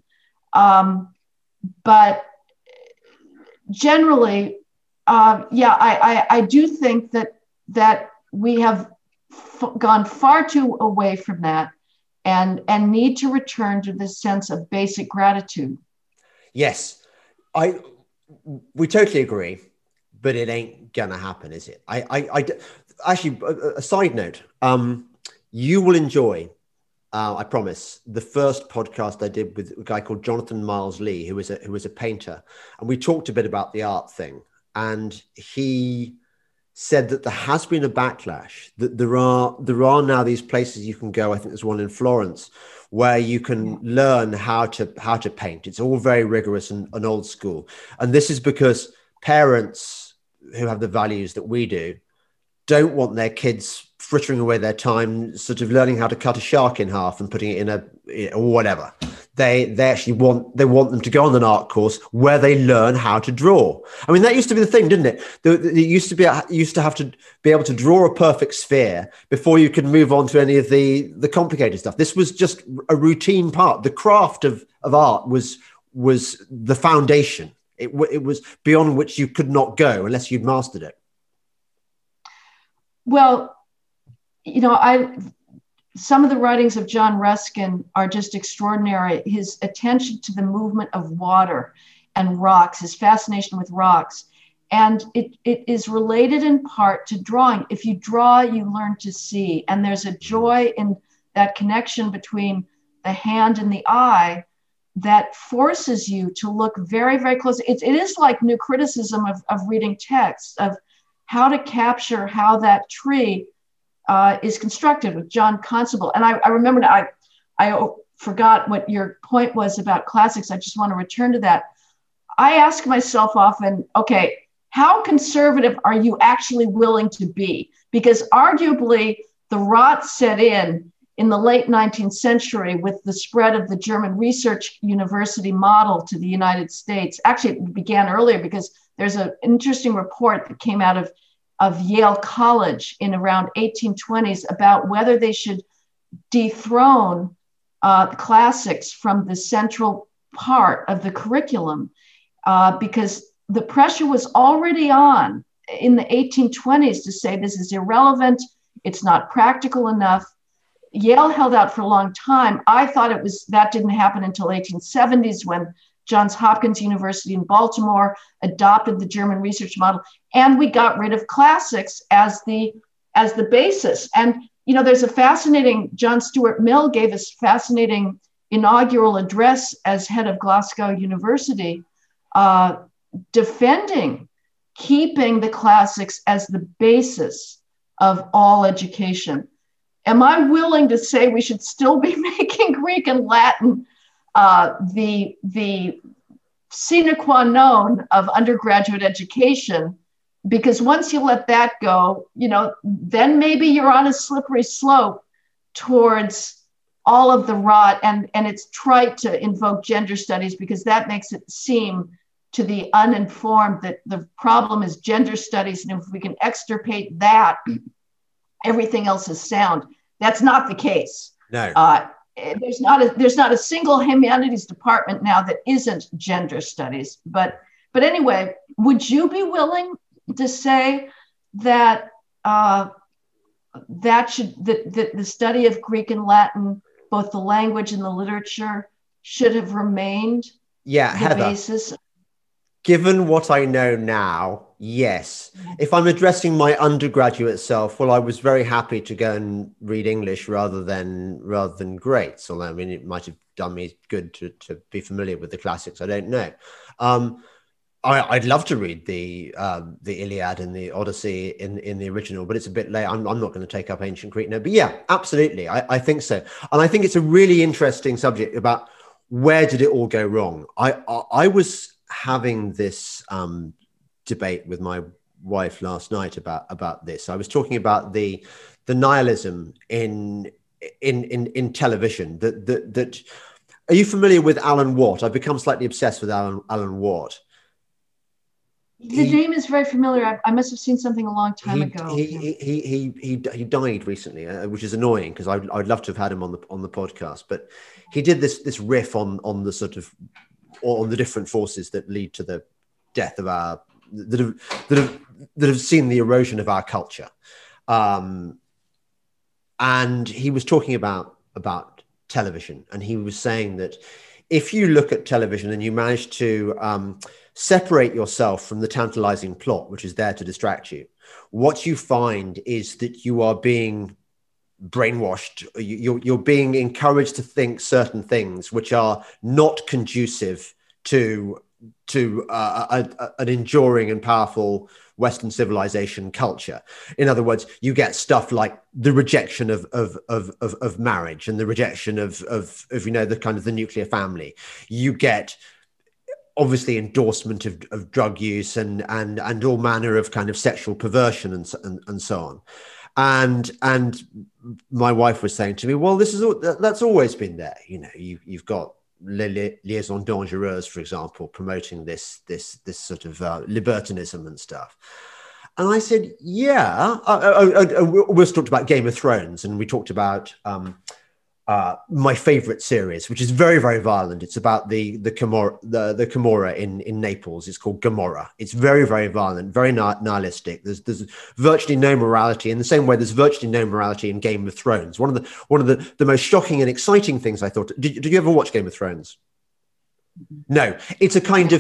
But generally, I do think that we have gone far too away from that and need to return to this sense of basic gratitude. Yes, we totally agree, but it ain't gonna happen, is it? I actually, a side note, you will enjoy, I promise, the first podcast I did with a guy called Jonathan Miles Lee, who was a painter, and we talked a bit about the art thing, and he said that there has been a backlash, that there are now these places you can go. I think there's one in Florence where you can learn how to paint. It's all very rigorous and old school. And this is because parents who have the values that we do don't want their kids frittering away their time sort of learning how to cut a shark in half and putting it in or whatever. They actually want them to go on an art course where they learn how to draw. I mean, that used to be the thing, didn't it? You used to have to be able to draw a perfect sphere before you could move on to any of the complicated stuff. This was just a routine part. The craft of art was the foundation. It was beyond which you could not go unless you'd mastered it. Well, some of the writings of John Ruskin are just extraordinary. His attention to the movement of water and rocks, his fascination with rocks. And it is related in part to drawing. If you draw, you learn to see. And there's a joy in that connection between the hand and the eye that forces you to look very, very close. It is like new criticism of reading text, of how to capture how that tree is constructed with John Constable. And I remember, I forgot what your point was about classics. I just want to return to that. I ask myself often, okay, how conservative are you actually willing to be? Because arguably the rot set in the late 19th century with the spread of the German research university model to the United States. Actually, it began earlier because there's an interesting report that came out of Yale College in around 1820s about whether they should dethrone the classics from the central part of the curriculum because the pressure was already on in the 1820s to say this is irrelevant, it's not practical enough. Yale held out for a long time. I thought that didn't happen until 1870s when Johns Hopkins University in Baltimore adopted the German research model, and we got rid of classics as the basis. And there's a fascinating, John Stuart Mill gave us fascinating inaugural address as head of Glasgow University, defending keeping the classics as the basis of all education. Am I willing to say we should still be making Greek and Latin the sine qua non of undergraduate education? Because once you let that go, then maybe you're on a slippery slope towards all of the rot. And it's trite to invoke gender studies because that makes it seem to the uninformed that the problem is gender studies. And if we can extirpate that, everything else is sound. That's not the case. No. There's not a single humanities department now that isn't gender studies. But anyway, would you be willing to say that the study of Greek and Latin, both the language and the literature, should have remained the Heather, basis? Given what I know now, Yes. If I'm addressing my undergraduate self, well, I was very happy to go and read English rather than greats. Although, I mean, it might have done me good to be familiar with the classics. I don't know. I'd love to read the Iliad and the Odyssey in the original, but it's a bit late. I'm not going to take up ancient Greek now. But yeah, absolutely, I think so. And I think it's a really interesting subject about where did it all go wrong. I was having this debate with my wife last night about this. I was talking about the nihilism in television. That are you familiar with Alan Watt? I've become slightly obsessed with Alan Watt. The name is very familiar. I must have seen something a long time ago. He died recently, which is annoying because I'd love to have had him on the podcast. But he did this riff on the sort of on the different forces that lead to the death of our that have seen the erosion of our culture, and he was talking about television, and he was saying that if you look at television and you manage to separate yourself from the tantalizing plot, which is there to distract you, what you find is that you are being brainwashed. You're being encouraged to think certain things which are not conducive to an enduring and powerful Western civilization culture. In other words, you get stuff like the rejection of marriage and the rejection of the kind of the nuclear family. You get obviously endorsement of drug use and all manner of kind of sexual perversion and so on. And my wife was saying to me, well, that's always been there. You've got Liaison Dangereuse, for example, promoting this sort of libertinism and stuff. And I said, yeah. We talked about Game of Thrones, and we talked about my favorite series, which is very, very violent. It's about the Camorra in Naples. It's called Gomorrah. It's very, very violent, very nihilistic. There's virtually no morality, in the same way there's virtually no morality in Game of Thrones. One of the most shocking and exciting things I thought. Did you ever watch Game of Thrones? No. It's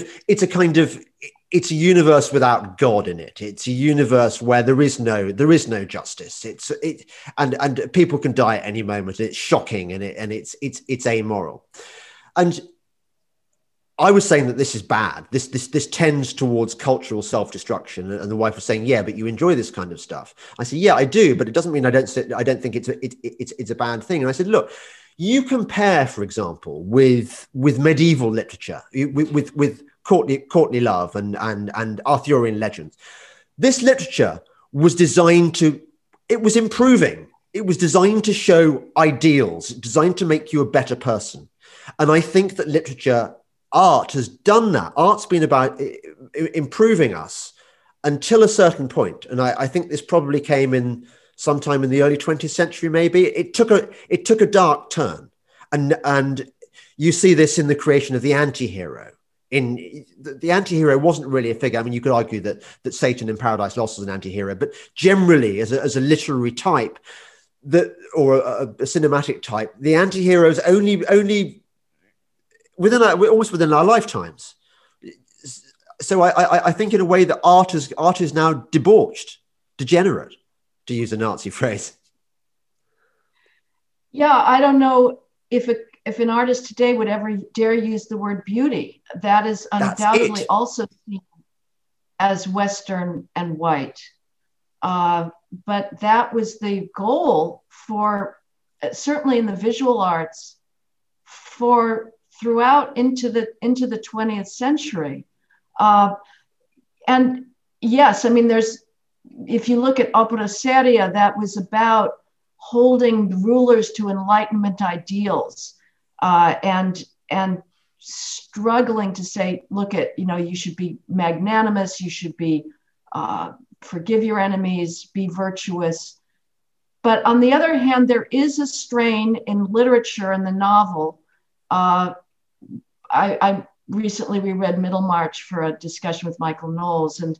a universe without God in it. It's a universe where there is no justice. And people can die at any moment. It's shocking and it's amoral. And I was saying that this is bad. This tends towards cultural self-destruction. And the wife was saying, yeah, but you enjoy this kind of stuff. I said, yeah, I do, but it doesn't mean I don't think it's a bad thing. And I said, look, you compare, for example, with medieval literature, with courtly love and Arthurian legends. This literature was it was improving. It was designed to show ideals, designed to make you a better person. And I think that art has done that. Art's been about improving us until a certain point. And I think this probably came in sometime in the early 20th century, maybe. It took a dark turn. And you see this in the creation of the anti-hero. The anti-hero wasn't really a figure. I mean, you could argue that Satan in Paradise Lost was an anti-hero, but generally, as a literary type, or a cinematic type, the anti-hero is only almost within our lifetimes. So I think in a way that art is now debauched, degenerate, to use a Nazi phrase. Yeah, I don't know if an artist today would ever dare use the word beauty. That is undoubtedly also seen as Western and white. But that was the goal for, certainly in the visual arts, for throughout into the 20th century. And yes, I mean, if you look at opera seria, that was about holding rulers to Enlightenment ideals, and struggling to say, look at, you should be magnanimous, you should be forgive your enemies, be virtuous. But on the other hand, there is a strain in literature and the novel. I recently reread Middlemarch for a discussion with Michael Knowles, and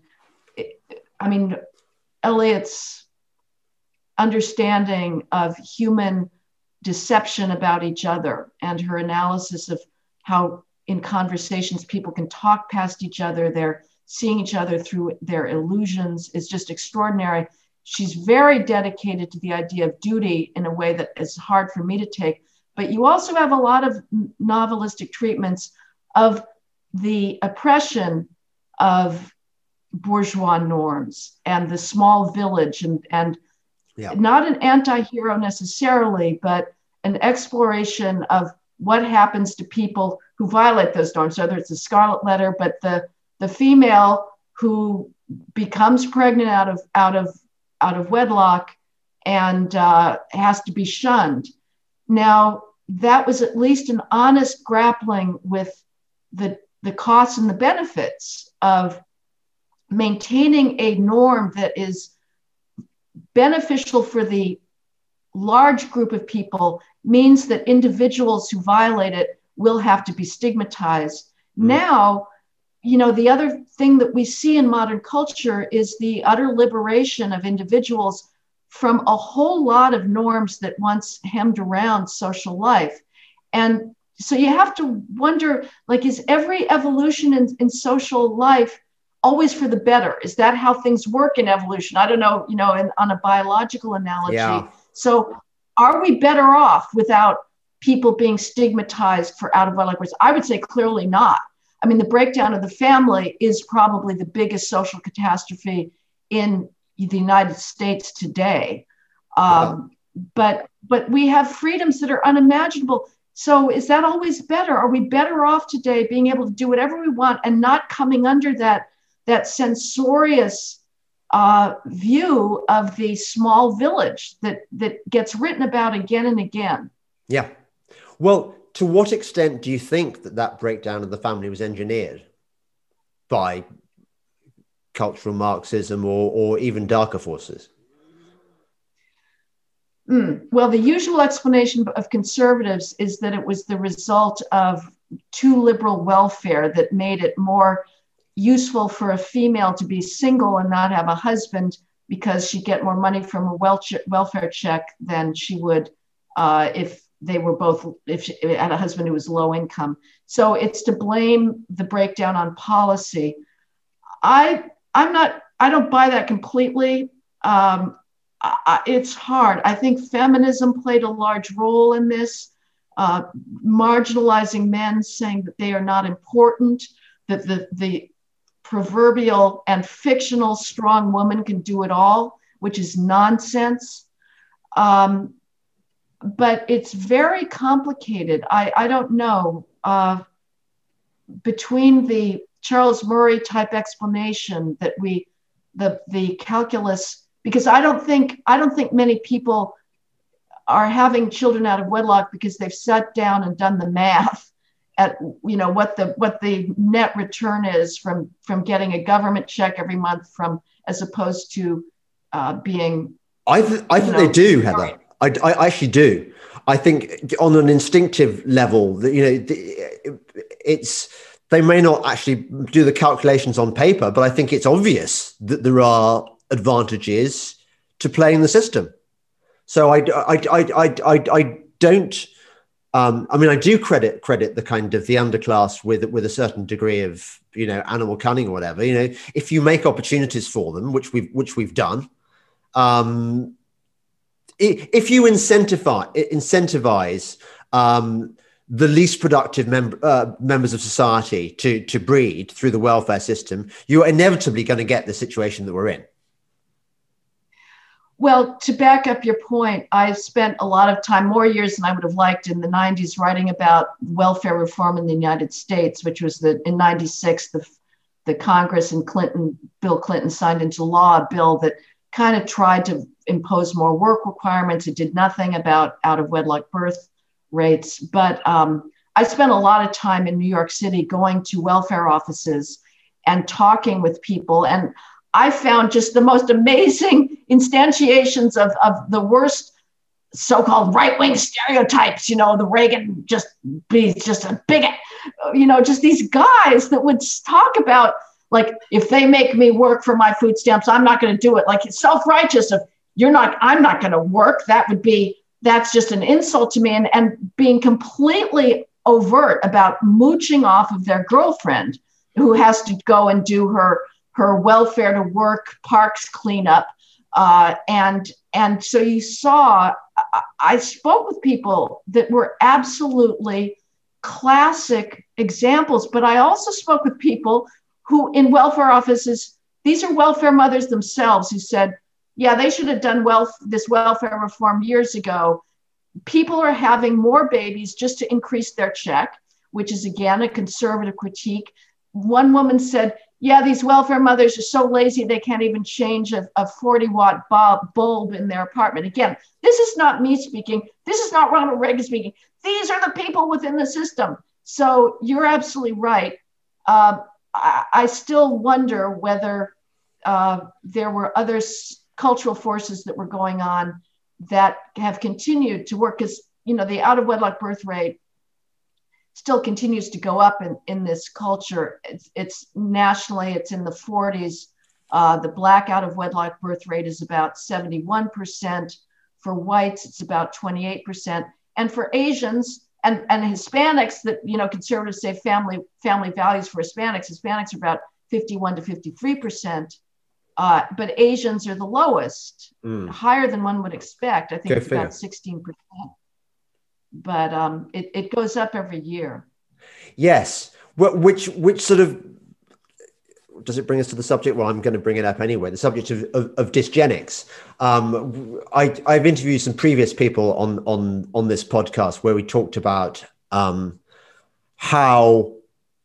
Eliot's understanding of human deception about each other and her analysis of how in conversations people can talk past each other, they're seeing each other through their illusions is just extraordinary. She's very dedicated to the idea of duty in a way that is hard for me to take. But you also have a lot of novelistic treatments of the oppression of bourgeois norms and the small village, and not an anti-hero necessarily, but an exploration of what happens to people who violate those norms, whether it's a Scarlet Letter, but the female who becomes pregnant out of wedlock and has to be shunned. Now, that was at least an honest grappling with the costs and the benefits of maintaining a norm that is beneficial for the large group of people, means that individuals who violate it will have to be stigmatized. Now, the other thing that we see in modern culture is the utter liberation of individuals from a whole lot of norms that once hemmed around social life. And so you have to wonder, is every evolution in social life always for the better? Is that how things work in evolution? I don't know, on a biological analogy. Yeah. So are we better off without people being stigmatized for out of wedlock births? I would say clearly not. I mean, the breakdown of the family is probably the biggest social catastrophe in the United States today. But we have freedoms that are unimaginable. So is that always better? Are we better off today being able to do whatever we want and not coming under that censorious view of the small village that gets written about again and again? Yeah. Well, to what extent do you think that breakdown of the family was engineered by cultural Marxism or even darker forces? Well, the usual explanation of conservatives is that it was the result of too liberal welfare that made it more useful for a female to be single and not have a husband, because she'd get more money from a welfare check than she would if she had a husband who was low income. So it's to blame the breakdown on policy. I don't buy that completely. It's hard. I think feminism played a large role in this, marginalizing men, saying that they are not important, that the proverbial and fictional strong woman can do it all, which is nonsense. But it's very complicated. I don't know. Between the Charles Murray type explanation that the calculus, because I don't think many people are having children out of wedlock because they've sat down and done the math at what the net return is from getting a government check every month as opposed to being. I think they do, Heather. I actually do. I think on an instinctive level that they may not actually do the calculations on paper, but I think it's obvious that there are advantages to playing the system. So I don't. I do credit the kind of the underclass with a certain degree of animal cunning or whatever. If you make opportunities for them, which we've done. If you incentivize the least productive members of society to breed through the welfare system, you're inevitably going to get the situation that we're in. Well, to back up your point, I've spent a lot of time, more years than I would have liked in the 90s, writing about welfare reform in the United States, which was in 96, the Congress and Bill Clinton signed into law a bill that kind of tried to impose more work requirements. It did nothing about out of wedlock birth rates. But I spent a lot of time in New York City going to welfare offices and talking with people. And I found just the most amazing instantiations of the worst so-called right-wing stereotypes, the Reagan just a bigot, just these guys that would talk about, like, if they make me work for my food stamps, I'm not going to do it. Like, it's self-righteous of I'm not going to work. That's just an insult to me, and being completely overt about mooching off of their girlfriend. who has to go and do her welfare to work parks cleanup. And so you saw, I spoke with people that were absolutely classic examples, but I also spoke with people who in welfare offices, these are welfare mothers themselves who said, yeah, they should have done this welfare reform years ago. People are having more babies just to increase their check, which is again a conservative critique. One woman said, yeah, these welfare mothers are so lazy they can't even change a 40-watt bulb in their apartment. Again, this is not me speaking. This is not Ronald Reagan speaking. These are the people within the system. So you're absolutely right. I still wonder whether there were other cultural forces that were going on that have continued to work, because the out-of-wedlock birth rate still continues to go up in this culture. It's nationally, it's in the 40s. The Black out-of-wedlock birth rate is about 71%. For whites, it's about 28%. And for Asians and Hispanics, that conservatives say family values for Hispanics are about 51 to 53%. But Asians are the lowest, higher than one would expect. I think it's about 16%. But it goes up every year. Yes. Which sort of, does it bring us to the subject? Well, I'm going to bring it up anyway. The subject of dysgenics. I've interviewed some previous people on this podcast where we talked about how,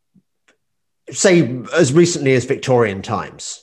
say, as recently as Victorian times,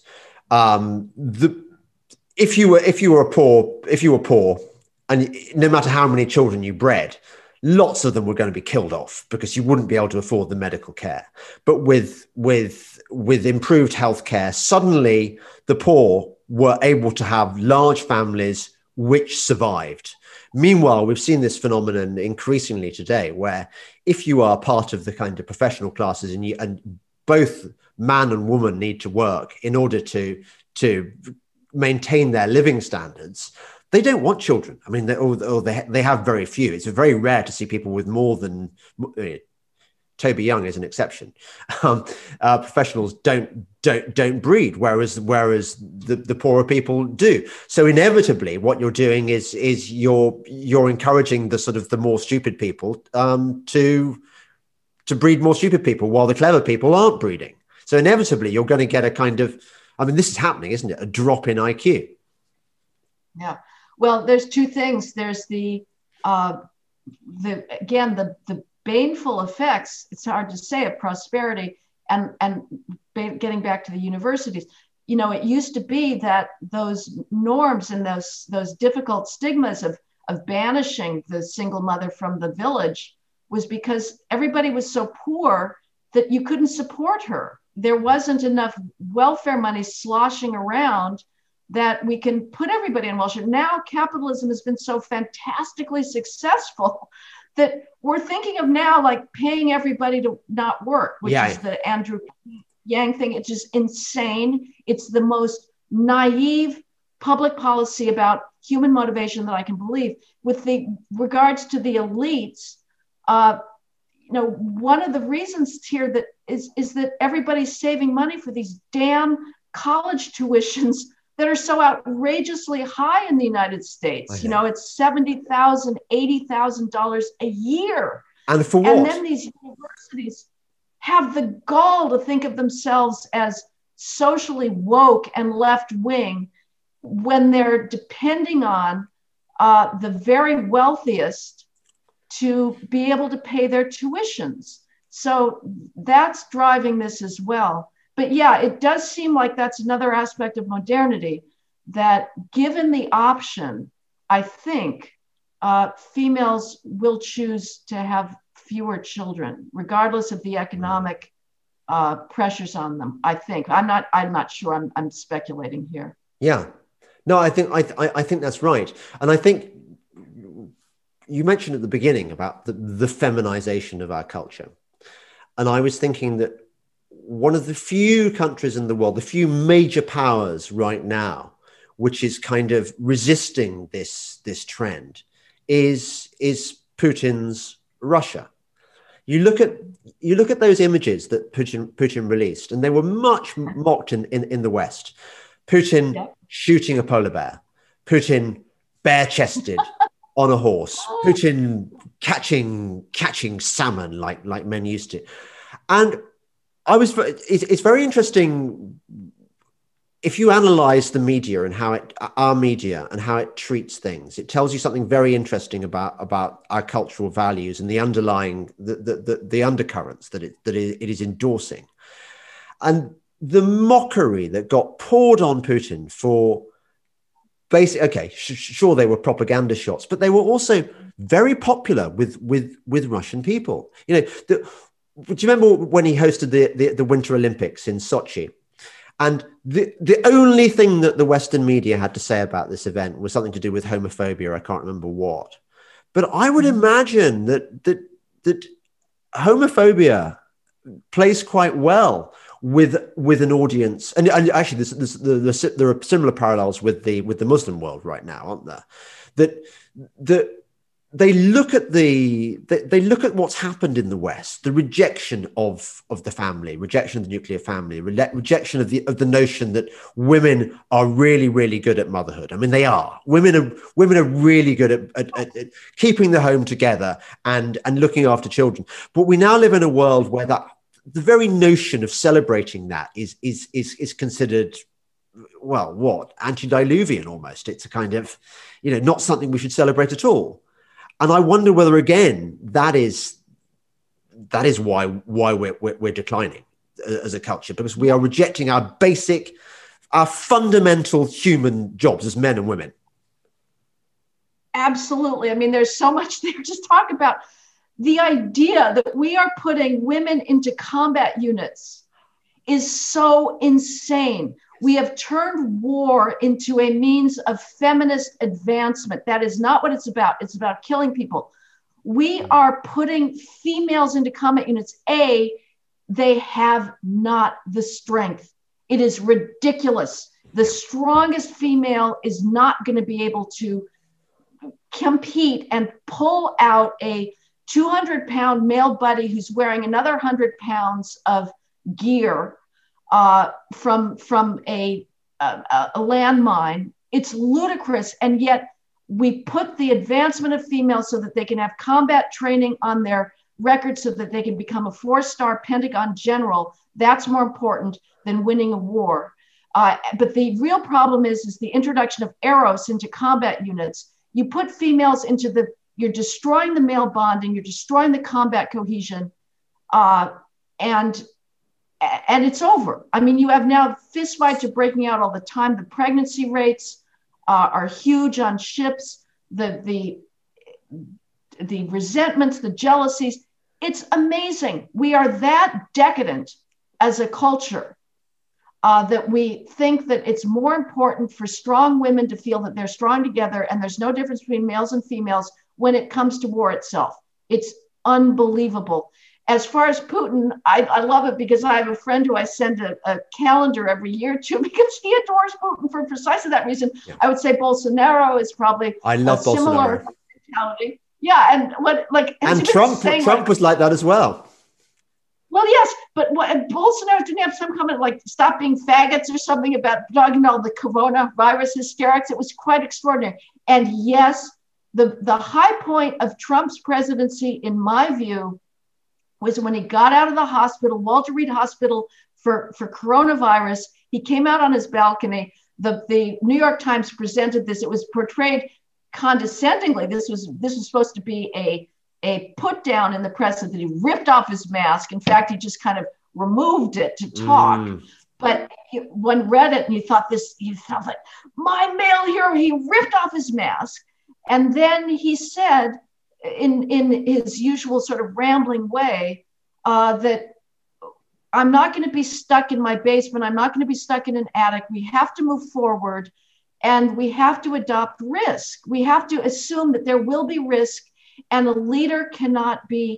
if you were poor, and no matter how many children you bred, lots of them were going to be killed off because you wouldn't be able to afford the medical care. But with improved healthcare, suddenly the poor were able to have large families which survived. Meanwhile, we've seen this phenomenon increasingly today, where if you are part of the kind of professional classes and both man and woman need to work in order to maintain their living standards, they don't want children. I mean, they have very few. It's very rare to see people with more than. Toby Young is an exception. Professionals don't breed, whereas the poorer people do. So inevitably, what you're doing is you're encouraging the sort of the more stupid people to breed more stupid people, while the clever people aren't breeding. So inevitably, you're going to get a kind of. I mean, this is happening, isn't it? A drop in IQ. Yeah. Well, there's two things. There's the baneful effects, it's hard to say, of prosperity and getting back to the universities. It used to be that those norms and those difficult stigmas of banishing the single mother from the village was because everybody was so poor that you couldn't support her. There wasn't enough welfare money sloshing around that we can put everybody on welfare. Now capitalism has been so fantastically successful that we're thinking of now like paying everybody to not work, which is the Andrew Yang thing. It's just insane. It's the most naive public policy about human motivation that I can believe. With the regards to the elites, one of the reasons here that is that everybody's saving money for these damn college tuitions that are so outrageously high in the United States. It's $70,000, $80,000 a year. And for what? And then these universities have the gall to think of themselves as socially woke and left wing when they're depending on the very wealthiest to be able to pay their tuitions. So that's driving this as well. But yeah, it does seem like that's another aspect of modernity, that given the option, I think females will choose to have fewer children, regardless of the economic pressures on them. I think. I'm not sure. I'm speculating here. Yeah. No, I think that's right. And I think you mentioned at the beginning about the feminization of our culture. And I was thinking that one of the few countries in the world, the few major powers right now, which is kind of resisting this trend, is Putin's Russia. You look at you look at those images that Putin released, and they were much mocked in the West. Putin shooting a polar bear, Putin bare-chested on a horse, Putin catching salmon like men used to. And it's very interesting if you analyze the media and our media and how it treats things. It tells you something very interesting about our cultural values and the underlying the undercurrents that it is endorsing, and the mockery that got poured on Putin for sure they were propaganda shots, but they were also very popular with Russian people. You know, do you remember when he hosted the Winter Olympics in Sochi? And the only thing that the Western media had to say about this event was something to do with homophobia. I can't remember what. But I would imagine that homophobia plays quite well with an audience. And actually, there are similar parallels with the Muslim world right now, aren't there? That they look at what's happened in the West, the rejection of the family, rejection of the nuclear family, rejection of the notion that women are really, really good at motherhood. I mean, they are. Women are really good at keeping the home together and looking after children. But we now live in a world where the very notion of celebrating that is considered, well, what, antediluvian almost. It's a kind of, not something we should celebrate at all. And I wonder whether, again, that is why we're declining as a culture, because we are rejecting our fundamental human jobs as men and women. Absolutely. I mean, there's so much there. Just talk about the idea that we are putting women into combat units is so insane. We have turned war into a means of feminist advancement. That is not what it's about. It's about killing people. We are putting females into combat units. They have not the strength. It is ridiculous. The strongest female is not going to be able to compete and pull out a 200-pound male buddy who's wearing another 100 pounds of gear from a landmine. It's ludicrous, and yet we put the advancement of females so that they can have combat training on their record, so that they can become a 4-star Pentagon general. That's more important than winning a war. But the real problem is the introduction of Eros into combat units. You put females into you're destroying the male bonding, you're destroying the combat cohesion, and it's over. I mean, you have now fistfights are breaking out all the time. The pregnancy rates are huge on ships. The resentments, the jealousies. It's amazing. We are that decadent as a culture that we think that it's more important for strong women to feel that they're strong together, and there's no difference between males and females when it comes to war itself. It's unbelievable. As far as Putin, I love it because I have a friend who I send a calendar every year to because he adores Putin for precisely that reason. Yeah. I would say Bolsonaro is probably a similar mentality. Yeah, and Trump was like that as well. Well, yes, but Bolsonaro didn't have some comment like "stop being faggots" or something about dogging all the coronavirus hysterics. It was quite extraordinary. And yes, the high point of Trump's presidency, in my view, was when he got out of the hospital, Walter Reed Hospital, for coronavirus. He came out on his balcony. The New York Times presented this. It was portrayed condescendingly. This was supposed to be a put down in the press that he ripped off his mask. In fact, he just kind of removed it to talk. But one read it and you thought like, my male hero, he ripped off his mask. And then he said, in his usual sort of rambling way, that I'm not going to be stuck in my basement. I'm not going to be stuck in an attic. We have to move forward, and we have to adopt risk. We have to assume that there will be risk, and a leader cannot be,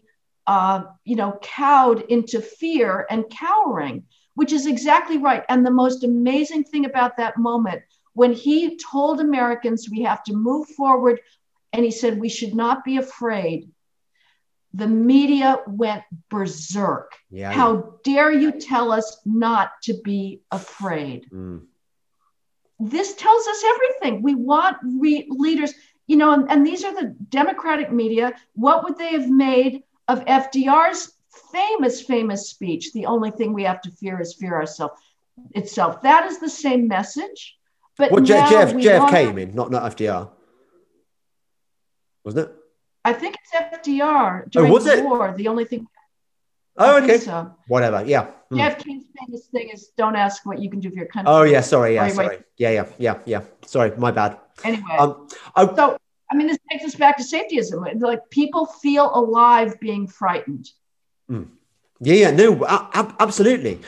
cowed into fear and cowering, which is exactly right. And the most amazing thing about that moment, when he told Americans we have to move forward, and he said, we should not be afraid. the media went berserk. Yeah. How dare you tell us not to be afraid? This tells us everything. We want leaders, you know, and these are the Democratic media. What would they have made of FDR's famous speech? The only thing we have to fear is fear itself. That is the same message. But well, now JFK, you mean, not FDR, wasn't it? I think it's FDR during the war. The only thing. Oh, okay. So. Whatever. Yeah. JFK's famous thing is "Don't ask what you can do for your country." Oh, yeah. Sorry. Yeah. Sorry. Yeah. Sorry. My bad. Anyway, so I mean, this takes us back to safetyism. Like people feel alive being frightened. Yeah. No. Absolutely.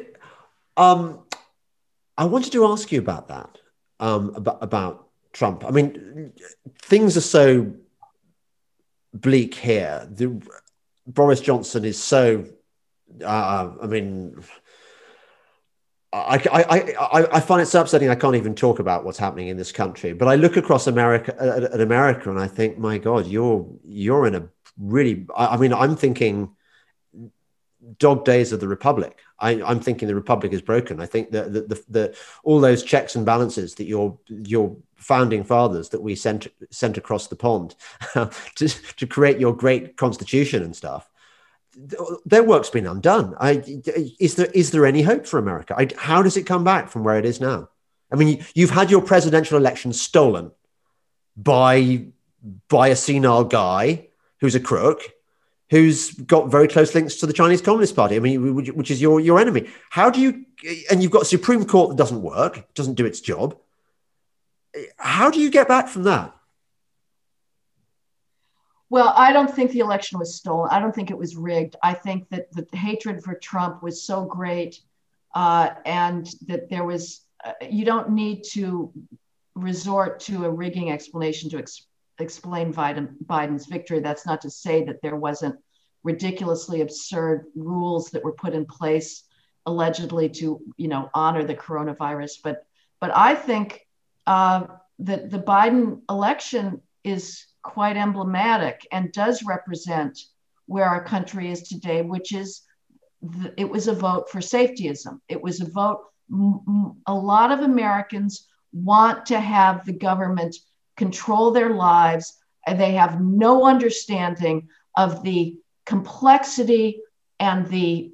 I wanted to ask you about that. About Trump. I mean, things are so bleak here. Boris Johnson is so. I mean, I find it so upsetting. I can't even talk about what's happening in this country. But I look across America at America, and I think, my God, you're in a really. I mean, I'm thinking dog days of the Republic. I'm thinking the Republic is broken. I think that the all those checks and balances that your founding fathers that we sent across the pond to create your great constitution and stuff, their work's been undone. Is there any hope for America? How does it come back from where it is now? I mean, you've had your presidential election stolen by a senile guy who's a crook, who's got very close links to the Chinese Communist Party. I mean, which is your enemy. How do you? And you've got a Supreme Court that doesn't work, doesn't do its job. How do you get back from that? Well, I don't think the election was stolen. I don't think it was rigged. I think that the hatred for Trump was so great, and that there was. You don't need to resort to a rigging explanation to explain Biden's victory. That's not to say that there wasn't ridiculously absurd rules that were put in place allegedly to, honor the coronavirus. But I think that the Biden election is quite emblematic and does represent where our country is today, which is it was a vote for safetyism. It was a vote. A lot of Americans want to have the government control their lives, and they have no understanding of the complexity and the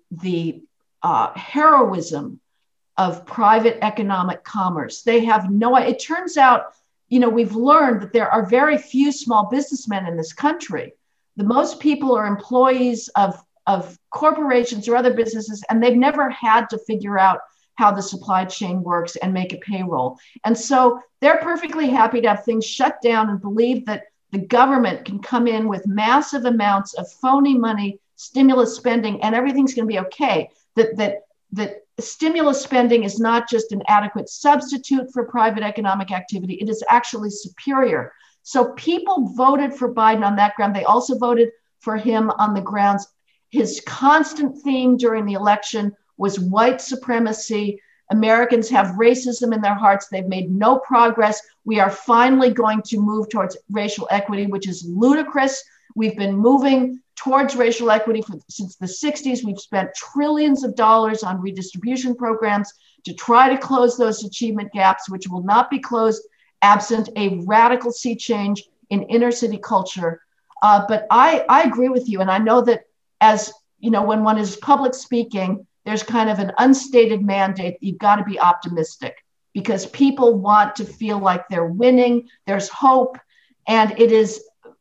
heroism of private economic commerce. They have no. It turns out, we've learned that there are very few small businessmen in this country. The most people are employees of corporations or other businesses, and they've never had to figure out how the supply chain works and make a payroll. And so they're perfectly happy to have things shut down and believe that the government can come in with massive amounts of phony money, stimulus spending, and everything's going to be okay. That stimulus spending is not just an adequate substitute for private economic activity, it is actually superior. So people voted for Biden on that ground. They also voted for him on the grounds. His constant theme during the election was white supremacy. Americans have racism in their hearts. They've made no progress. We are finally going to move towards racial equity, which is ludicrous. We've been moving towards racial equity since the 60s. We've spent trillions of dollars on redistribution programs to try to close those achievement gaps, which will not be closed absent a radical sea change in inner city culture. But I agree with you. And I know that as when one is public speaking, there's kind of an unstated mandate. You've got to be optimistic because people want to feel like they're winning. There's hope. And it's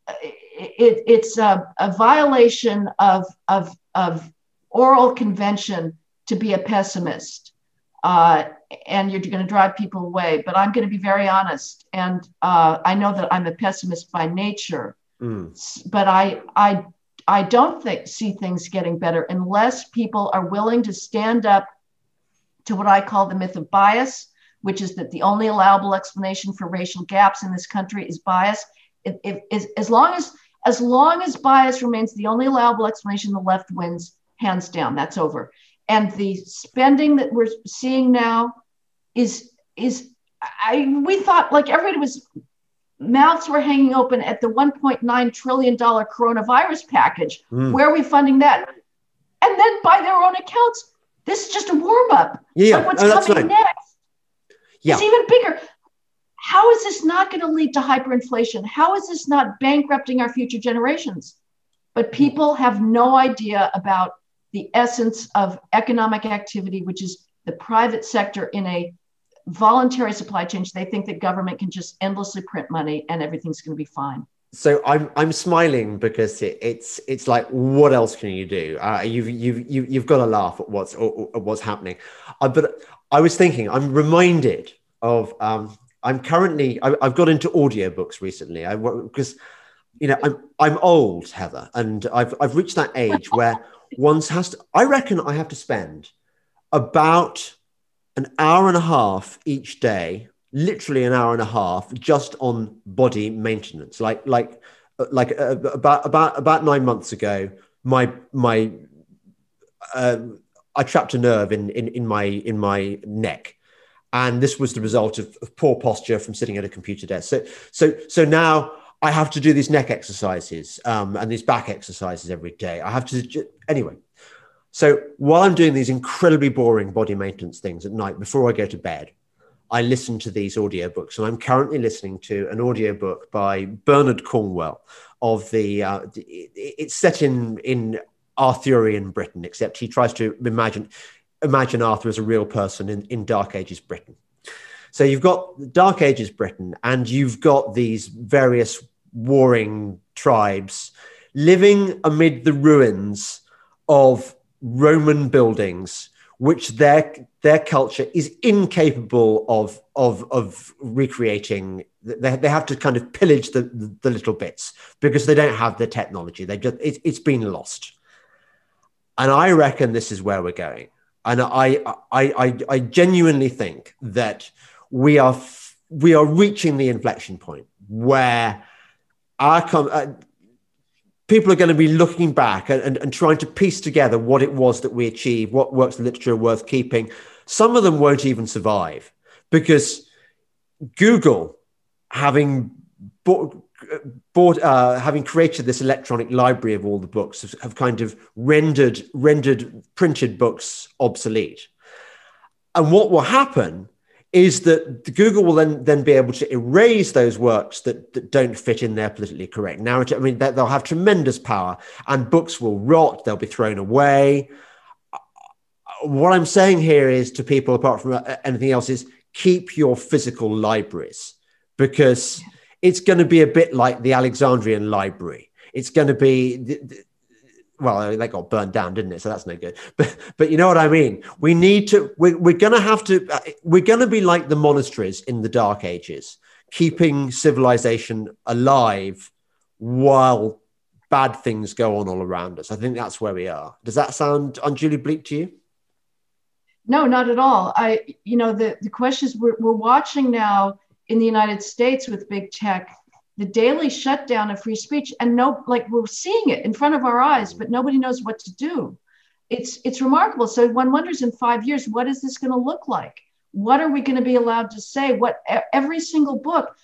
a violation of oral convention to be a pessimist. And you're going to drive people away. But I'm going to be very honest. And I know that I'm a pessimist by nature. But I don't see things getting better unless people are willing to stand up to what I call the myth of bias, which is that the only allowable explanation for racial gaps in this country is bias. As long as bias remains the only allowable explanation, the left wins hands down. That's over. And the spending that we're seeing now we thought like everybody was mouths were hanging open at the $1.9 trillion coronavirus package. Where are we funding that? And then by their own accounts, this is just a warm up. Yeah, what's coming next is even bigger. How is this not going to lead to hyperinflation? How is this not bankrupting our future generations? But people have no idea about the essence of economic activity, which is the private sector in a voluntary supply chain. They think that government can just endlessly print money and everything's going to be fine. So I'm smiling because it's like, what else can you do? You've got to laugh at what's happening. But I was thinking, I'm reminded of I've got into audiobooks recently. Because I'm old, Heather, and I've reached that age where I reckon I have to spend about an hour and a half each day, literally an hour and a half, just on body maintenance. Like about 9 months ago, I trapped a nerve in my neck. And this was the result of poor posture from sitting at a computer desk. So now I have to do these neck exercises and these back exercises every day. I have to anyway. So while I'm doing these incredibly boring body maintenance things at night before I go to bed, I listen to these audiobooks. And I'm currently listening to an audiobook by Bernard Cornwell of it's set in Arthurian Britain, except he tries to imagine Arthur as a real person in Dark Ages Britain. So you've got Dark Ages Britain, and you've got these various warring tribes living amid the ruins of Roman buildings, which their culture is incapable of recreating. They have to kind of pillage the little bits because they don't have the technology. It's been lost. And I reckon this is where we're going. And I genuinely think that we are reaching the inflection point where people are going to be looking back and trying to piece together what it was that we achieved, what works of literature are worth keeping. Some of them won't even survive because Google, having having created this electronic library of all the books, have kind of rendered printed books obsolete. And what will happen is that Google will then be able to erase those works that don't fit in their politically correct narrative. I mean, they'll have tremendous power, and books will rot, they'll be thrown away. What I'm saying here is to people, apart from anything else, is keep your physical libraries, because it's going to be a bit like the Alexandrian library. It's going to be, well, they got burned down, didn't it? So that's no good. But you know what I mean? We're going to be like the monasteries in the Dark Ages, keeping civilization alive while bad things go on all around us. I think that's where we are. Does that sound unduly bleak to you? No, not at all. The question is, we're watching now in the United States with big tech, the daily shutdown of free speech, and we're seeing it in front of our eyes, but nobody knows what to do. It's remarkable. So one wonders, in 5 years, what is this going to look like? What are we going to be allowed to say? Every single book,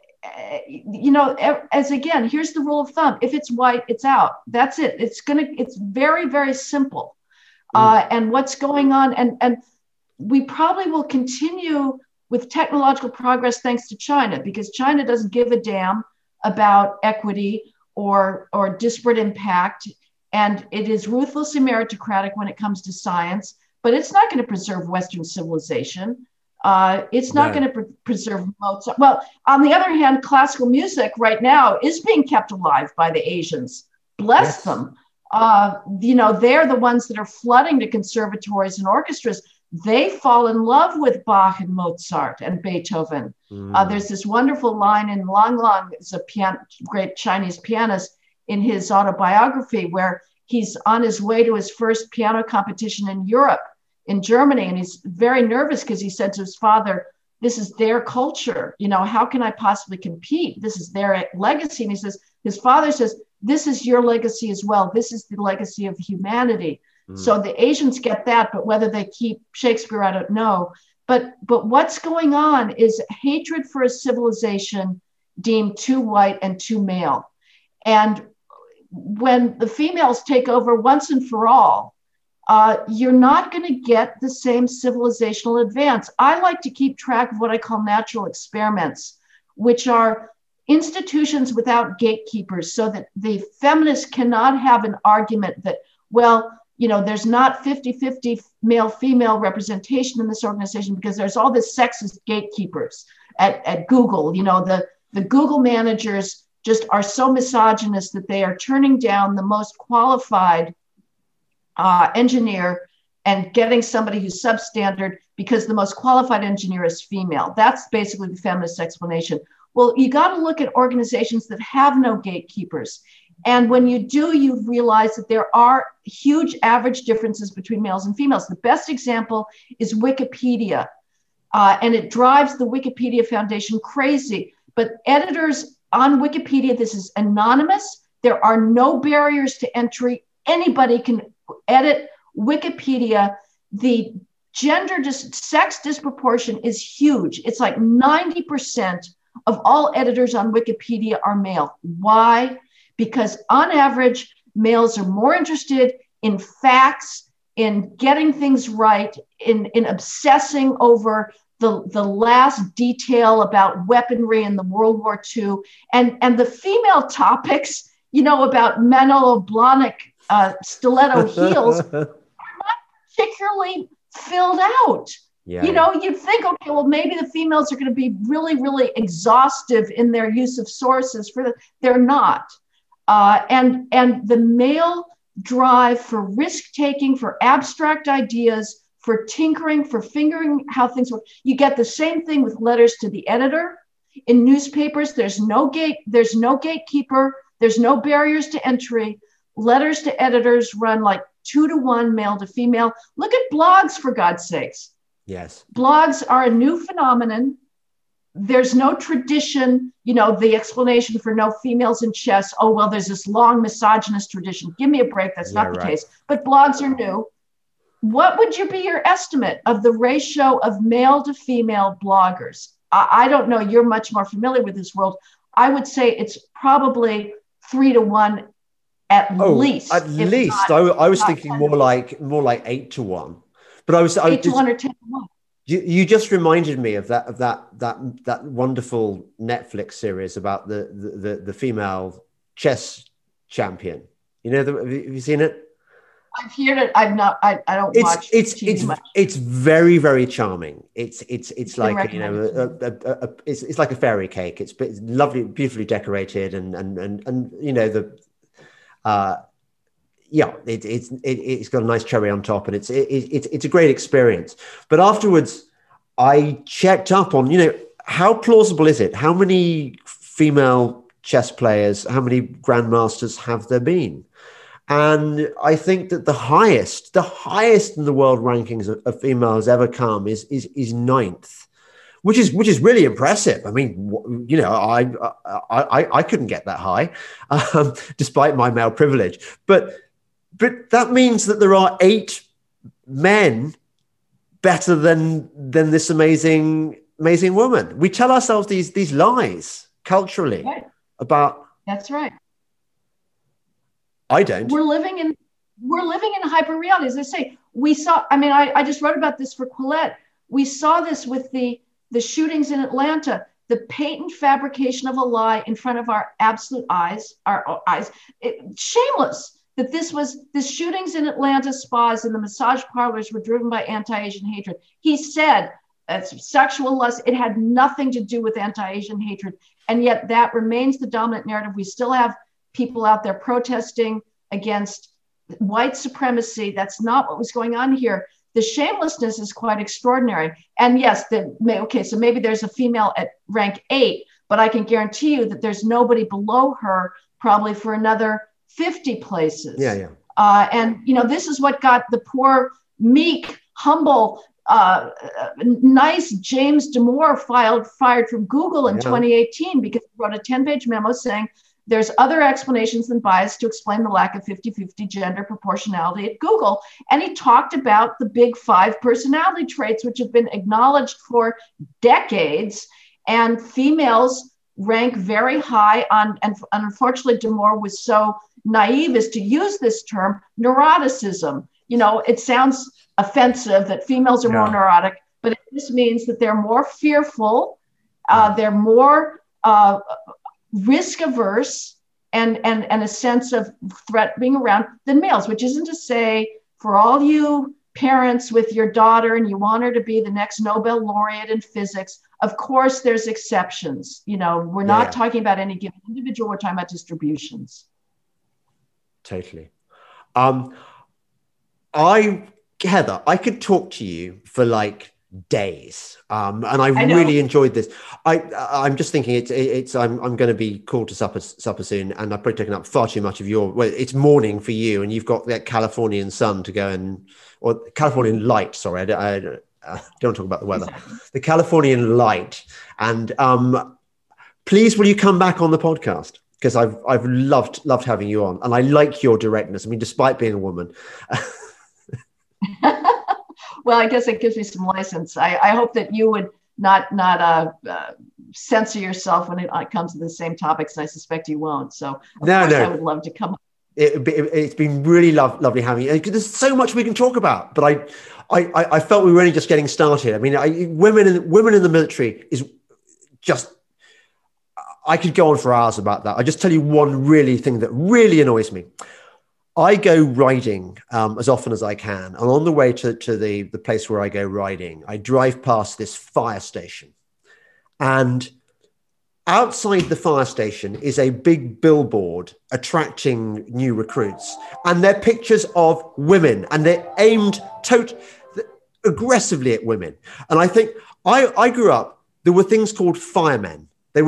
as again, here's the rule of thumb: if it's white, it's out. That's it. It's very, very simple. And what's going on, and we probably will continue with technological progress thanks to China, because China doesn't give a damn about equity or disparate impact. And it is ruthlessly meritocratic when it comes to science, but it's not going to preserve Western civilization. It's not going to preserve Mozart. Well, on the other hand, classical music right now is being kept alive by the Asians. Bless them. They're the ones that are flooding to conservatories and orchestras. They fall in love with Bach and Mozart and Beethoven. There's this wonderful line in Lang Lang, is a great Chinese pianist, in his autobiography, where he's on his way to his first piano competition in Europe, in Germany. And he's very nervous because he said to his father, this is their culture. How can I possibly compete? This is their legacy. And his father says, this is your legacy as well. This is the legacy of humanity. So the Asians get that, but whether they keep Shakespeare, I don't know. But what's going on is hatred for a civilization deemed too white and too male. And when the females take over once and for all, you're not going to get the same civilizational advance. I like to keep track of what I call natural experiments, which are institutions without gatekeepers, so that the feminists cannot have an argument that, well, there's not 50-50 male-female representation in this organization because there's all this sexist gatekeepers at Google. The Google managers just are so misogynist that they are turning down the most qualified engineer and getting somebody who's substandard because the most qualified engineer is female. That's basically the feminist explanation. Well, you got to look at organizations that have no gatekeepers. And when you do, you realize that there are huge average differences between males and females. The best example is Wikipedia. And it drives the Wikipedia Foundation crazy. But editors on Wikipedia, this is anonymous. There are no barriers to entry. Anybody can edit Wikipedia. The sex disproportion is huge. It's like 90% of all editors on Wikipedia are male. Why? Because on average, males are more interested in facts, in getting things right, in obsessing over the last detail about weaponry in the World War II. And the female topics, about Manolo Blahnik stiletto heels, are not particularly filled out. Yeah. You'd think, okay, well, maybe the females are going to be really, really exhaustive in their use of sources. They're not. And the male drive for risk-taking, for abstract ideas, for tinkering, for figuring how things work. You get the same thing with letters to the editor. In newspapers, there's no gatekeeper, there's no barriers to entry. Letters to editors run like 2-to-1 male to female. Look at blogs, for God's sakes. Yes. Blogs are a new phenomenon. There's no tradition, the explanation for no females in chess. Oh, well, there's this long misogynist tradition. Give me a break. That's not the case. But blogs are new. What would be your estimate of the ratio of male to female bloggers? I don't know. You're much more familiar with this world. I would say it's probably 3-to-1 at least. At least. I was thinking 10. more like 8-to-1. But I was 8-to-1 or 10-to-1. You just reminded me of that wonderful Netflix series about the female chess champion. Have you seen it? I've heard it. I've not. I don't watch. It's very, very charming. It's like it's like a fairy cake. It's lovely, beautifully decorated, and it's got a nice cherry on top, and it's a great experience. But afterwards, I checked up on how plausible is it? How many female chess players, how many grandmasters have there been? And I think that the highest in the world rankings of females ever come is 9th, which is really impressive. I mean, I couldn't get that high, despite my male privilege. But that means that there are 8 men better than this amazing woman. We tell ourselves these lies culturally about. That's right. I don't. We're living in hyper reality. As I say, we saw. I mean, I just wrote about this for Quillette. We saw this with the shootings in Atlanta. The patent fabrication of a lie in front of our absolute eyes. Shameless that this shootings in Atlanta spas and the massage parlors were driven by anti-Asian hatred. He said that's sexual lust. It had nothing to do with anti-Asian hatred, and yet that remains the dominant narrative. We still have people out there protesting against white supremacy. That's not what was going on here. The shamelessness is quite extraordinary. And yes, so maybe there's a female at rank 8, but I can guarantee you that there's nobody below her probably for another 50 places. Yeah. And this is what got the poor, meek, humble, nice James Damore fired from Google in 2018 because he wrote a 10-page memo saying there's other explanations than bias to explain the lack of 50-50 gender proportionality at Google. And he talked about the big 5 personality traits, which have been acknowledged for decades. And females rank very high on, and unfortunately, Damore was so naive as to use this term, neuroticism. It sounds offensive that females are more neurotic, but it just means that they're more fearful, they're more risk averse, and a sense of threat being around than males, which isn't to say for all you parents with your daughter and you want her to be the next Nobel laureate in physics, of course there's exceptions. We're not talking about any given individual, we're talking about distributions. Totally. Heather, I could talk to you for like days, and I really enjoyed this. I'm just thinking I'm going to be called to supper soon, and I've probably taken up far too much of your. Well, it's morning for you, and you've got that Californian sun to go or Californian light. Sorry, I don't talk about the weather. The Californian light, and please, will you come back on the podcast? Because I've loved having you on, and I like your directness. I mean, despite being a woman. Well, I guess it gives me some license. I hope that you would not censor yourself when it comes to the same topics, and I suspect you won't. So, of course, I would love to come. It's been really lovely having you. There's so much we can talk about, but I felt we were only just getting started. I mean, women in the military is just. I could go on for hours about that. I just tell you one thing that really annoys me. I go riding as often as I can. And on the way to the place where I go riding, I drive past this fire station. And outside the fire station is a big billboard attracting new recruits. And they're pictures of women. And they're aimed aggressively at women. And I think I grew up, there were things called firemen. There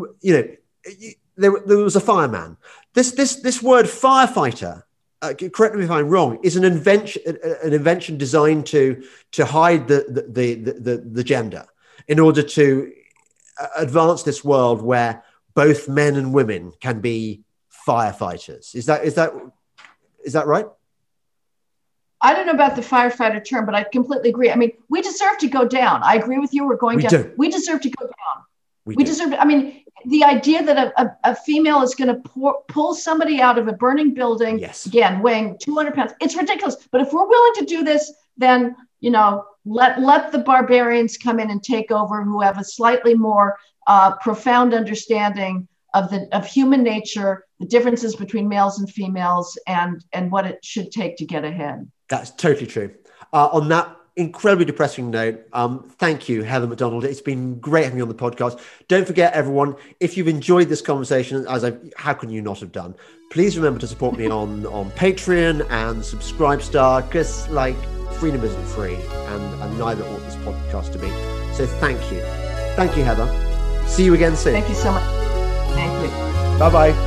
was a fireman. This word firefighter, correct me if I'm wrong, is an invention designed to hide the gender in order to advance this world where both men and women can be firefighters. Is that right? I don't know about the firefighter term, but I completely agree. I mean, we deserve to go down. I agree with you. We're going down. We deserve to go down. We deserve to, I mean, the idea that a female is going to pull somebody out of a burning building, again, weighing 200 pounds, it's ridiculous. But if we're willing to do this, then, let the barbarians come in and take over, who have a slightly more profound understanding of human nature, the differences between males and females, and what it should take to get ahead. That's totally true. On that incredibly depressing note, thank you, Heather McDonald. It's been great having you on the podcast. Don't forget, everyone, if you've enjoyed this conversation, how can you not have done? Please remember to support me on Patreon and Subscribestar, because freedom isn't free, and neither ought this podcast to be. So thank you, Heather. See you again soon. Thank you so much. Thank you. Bye-bye.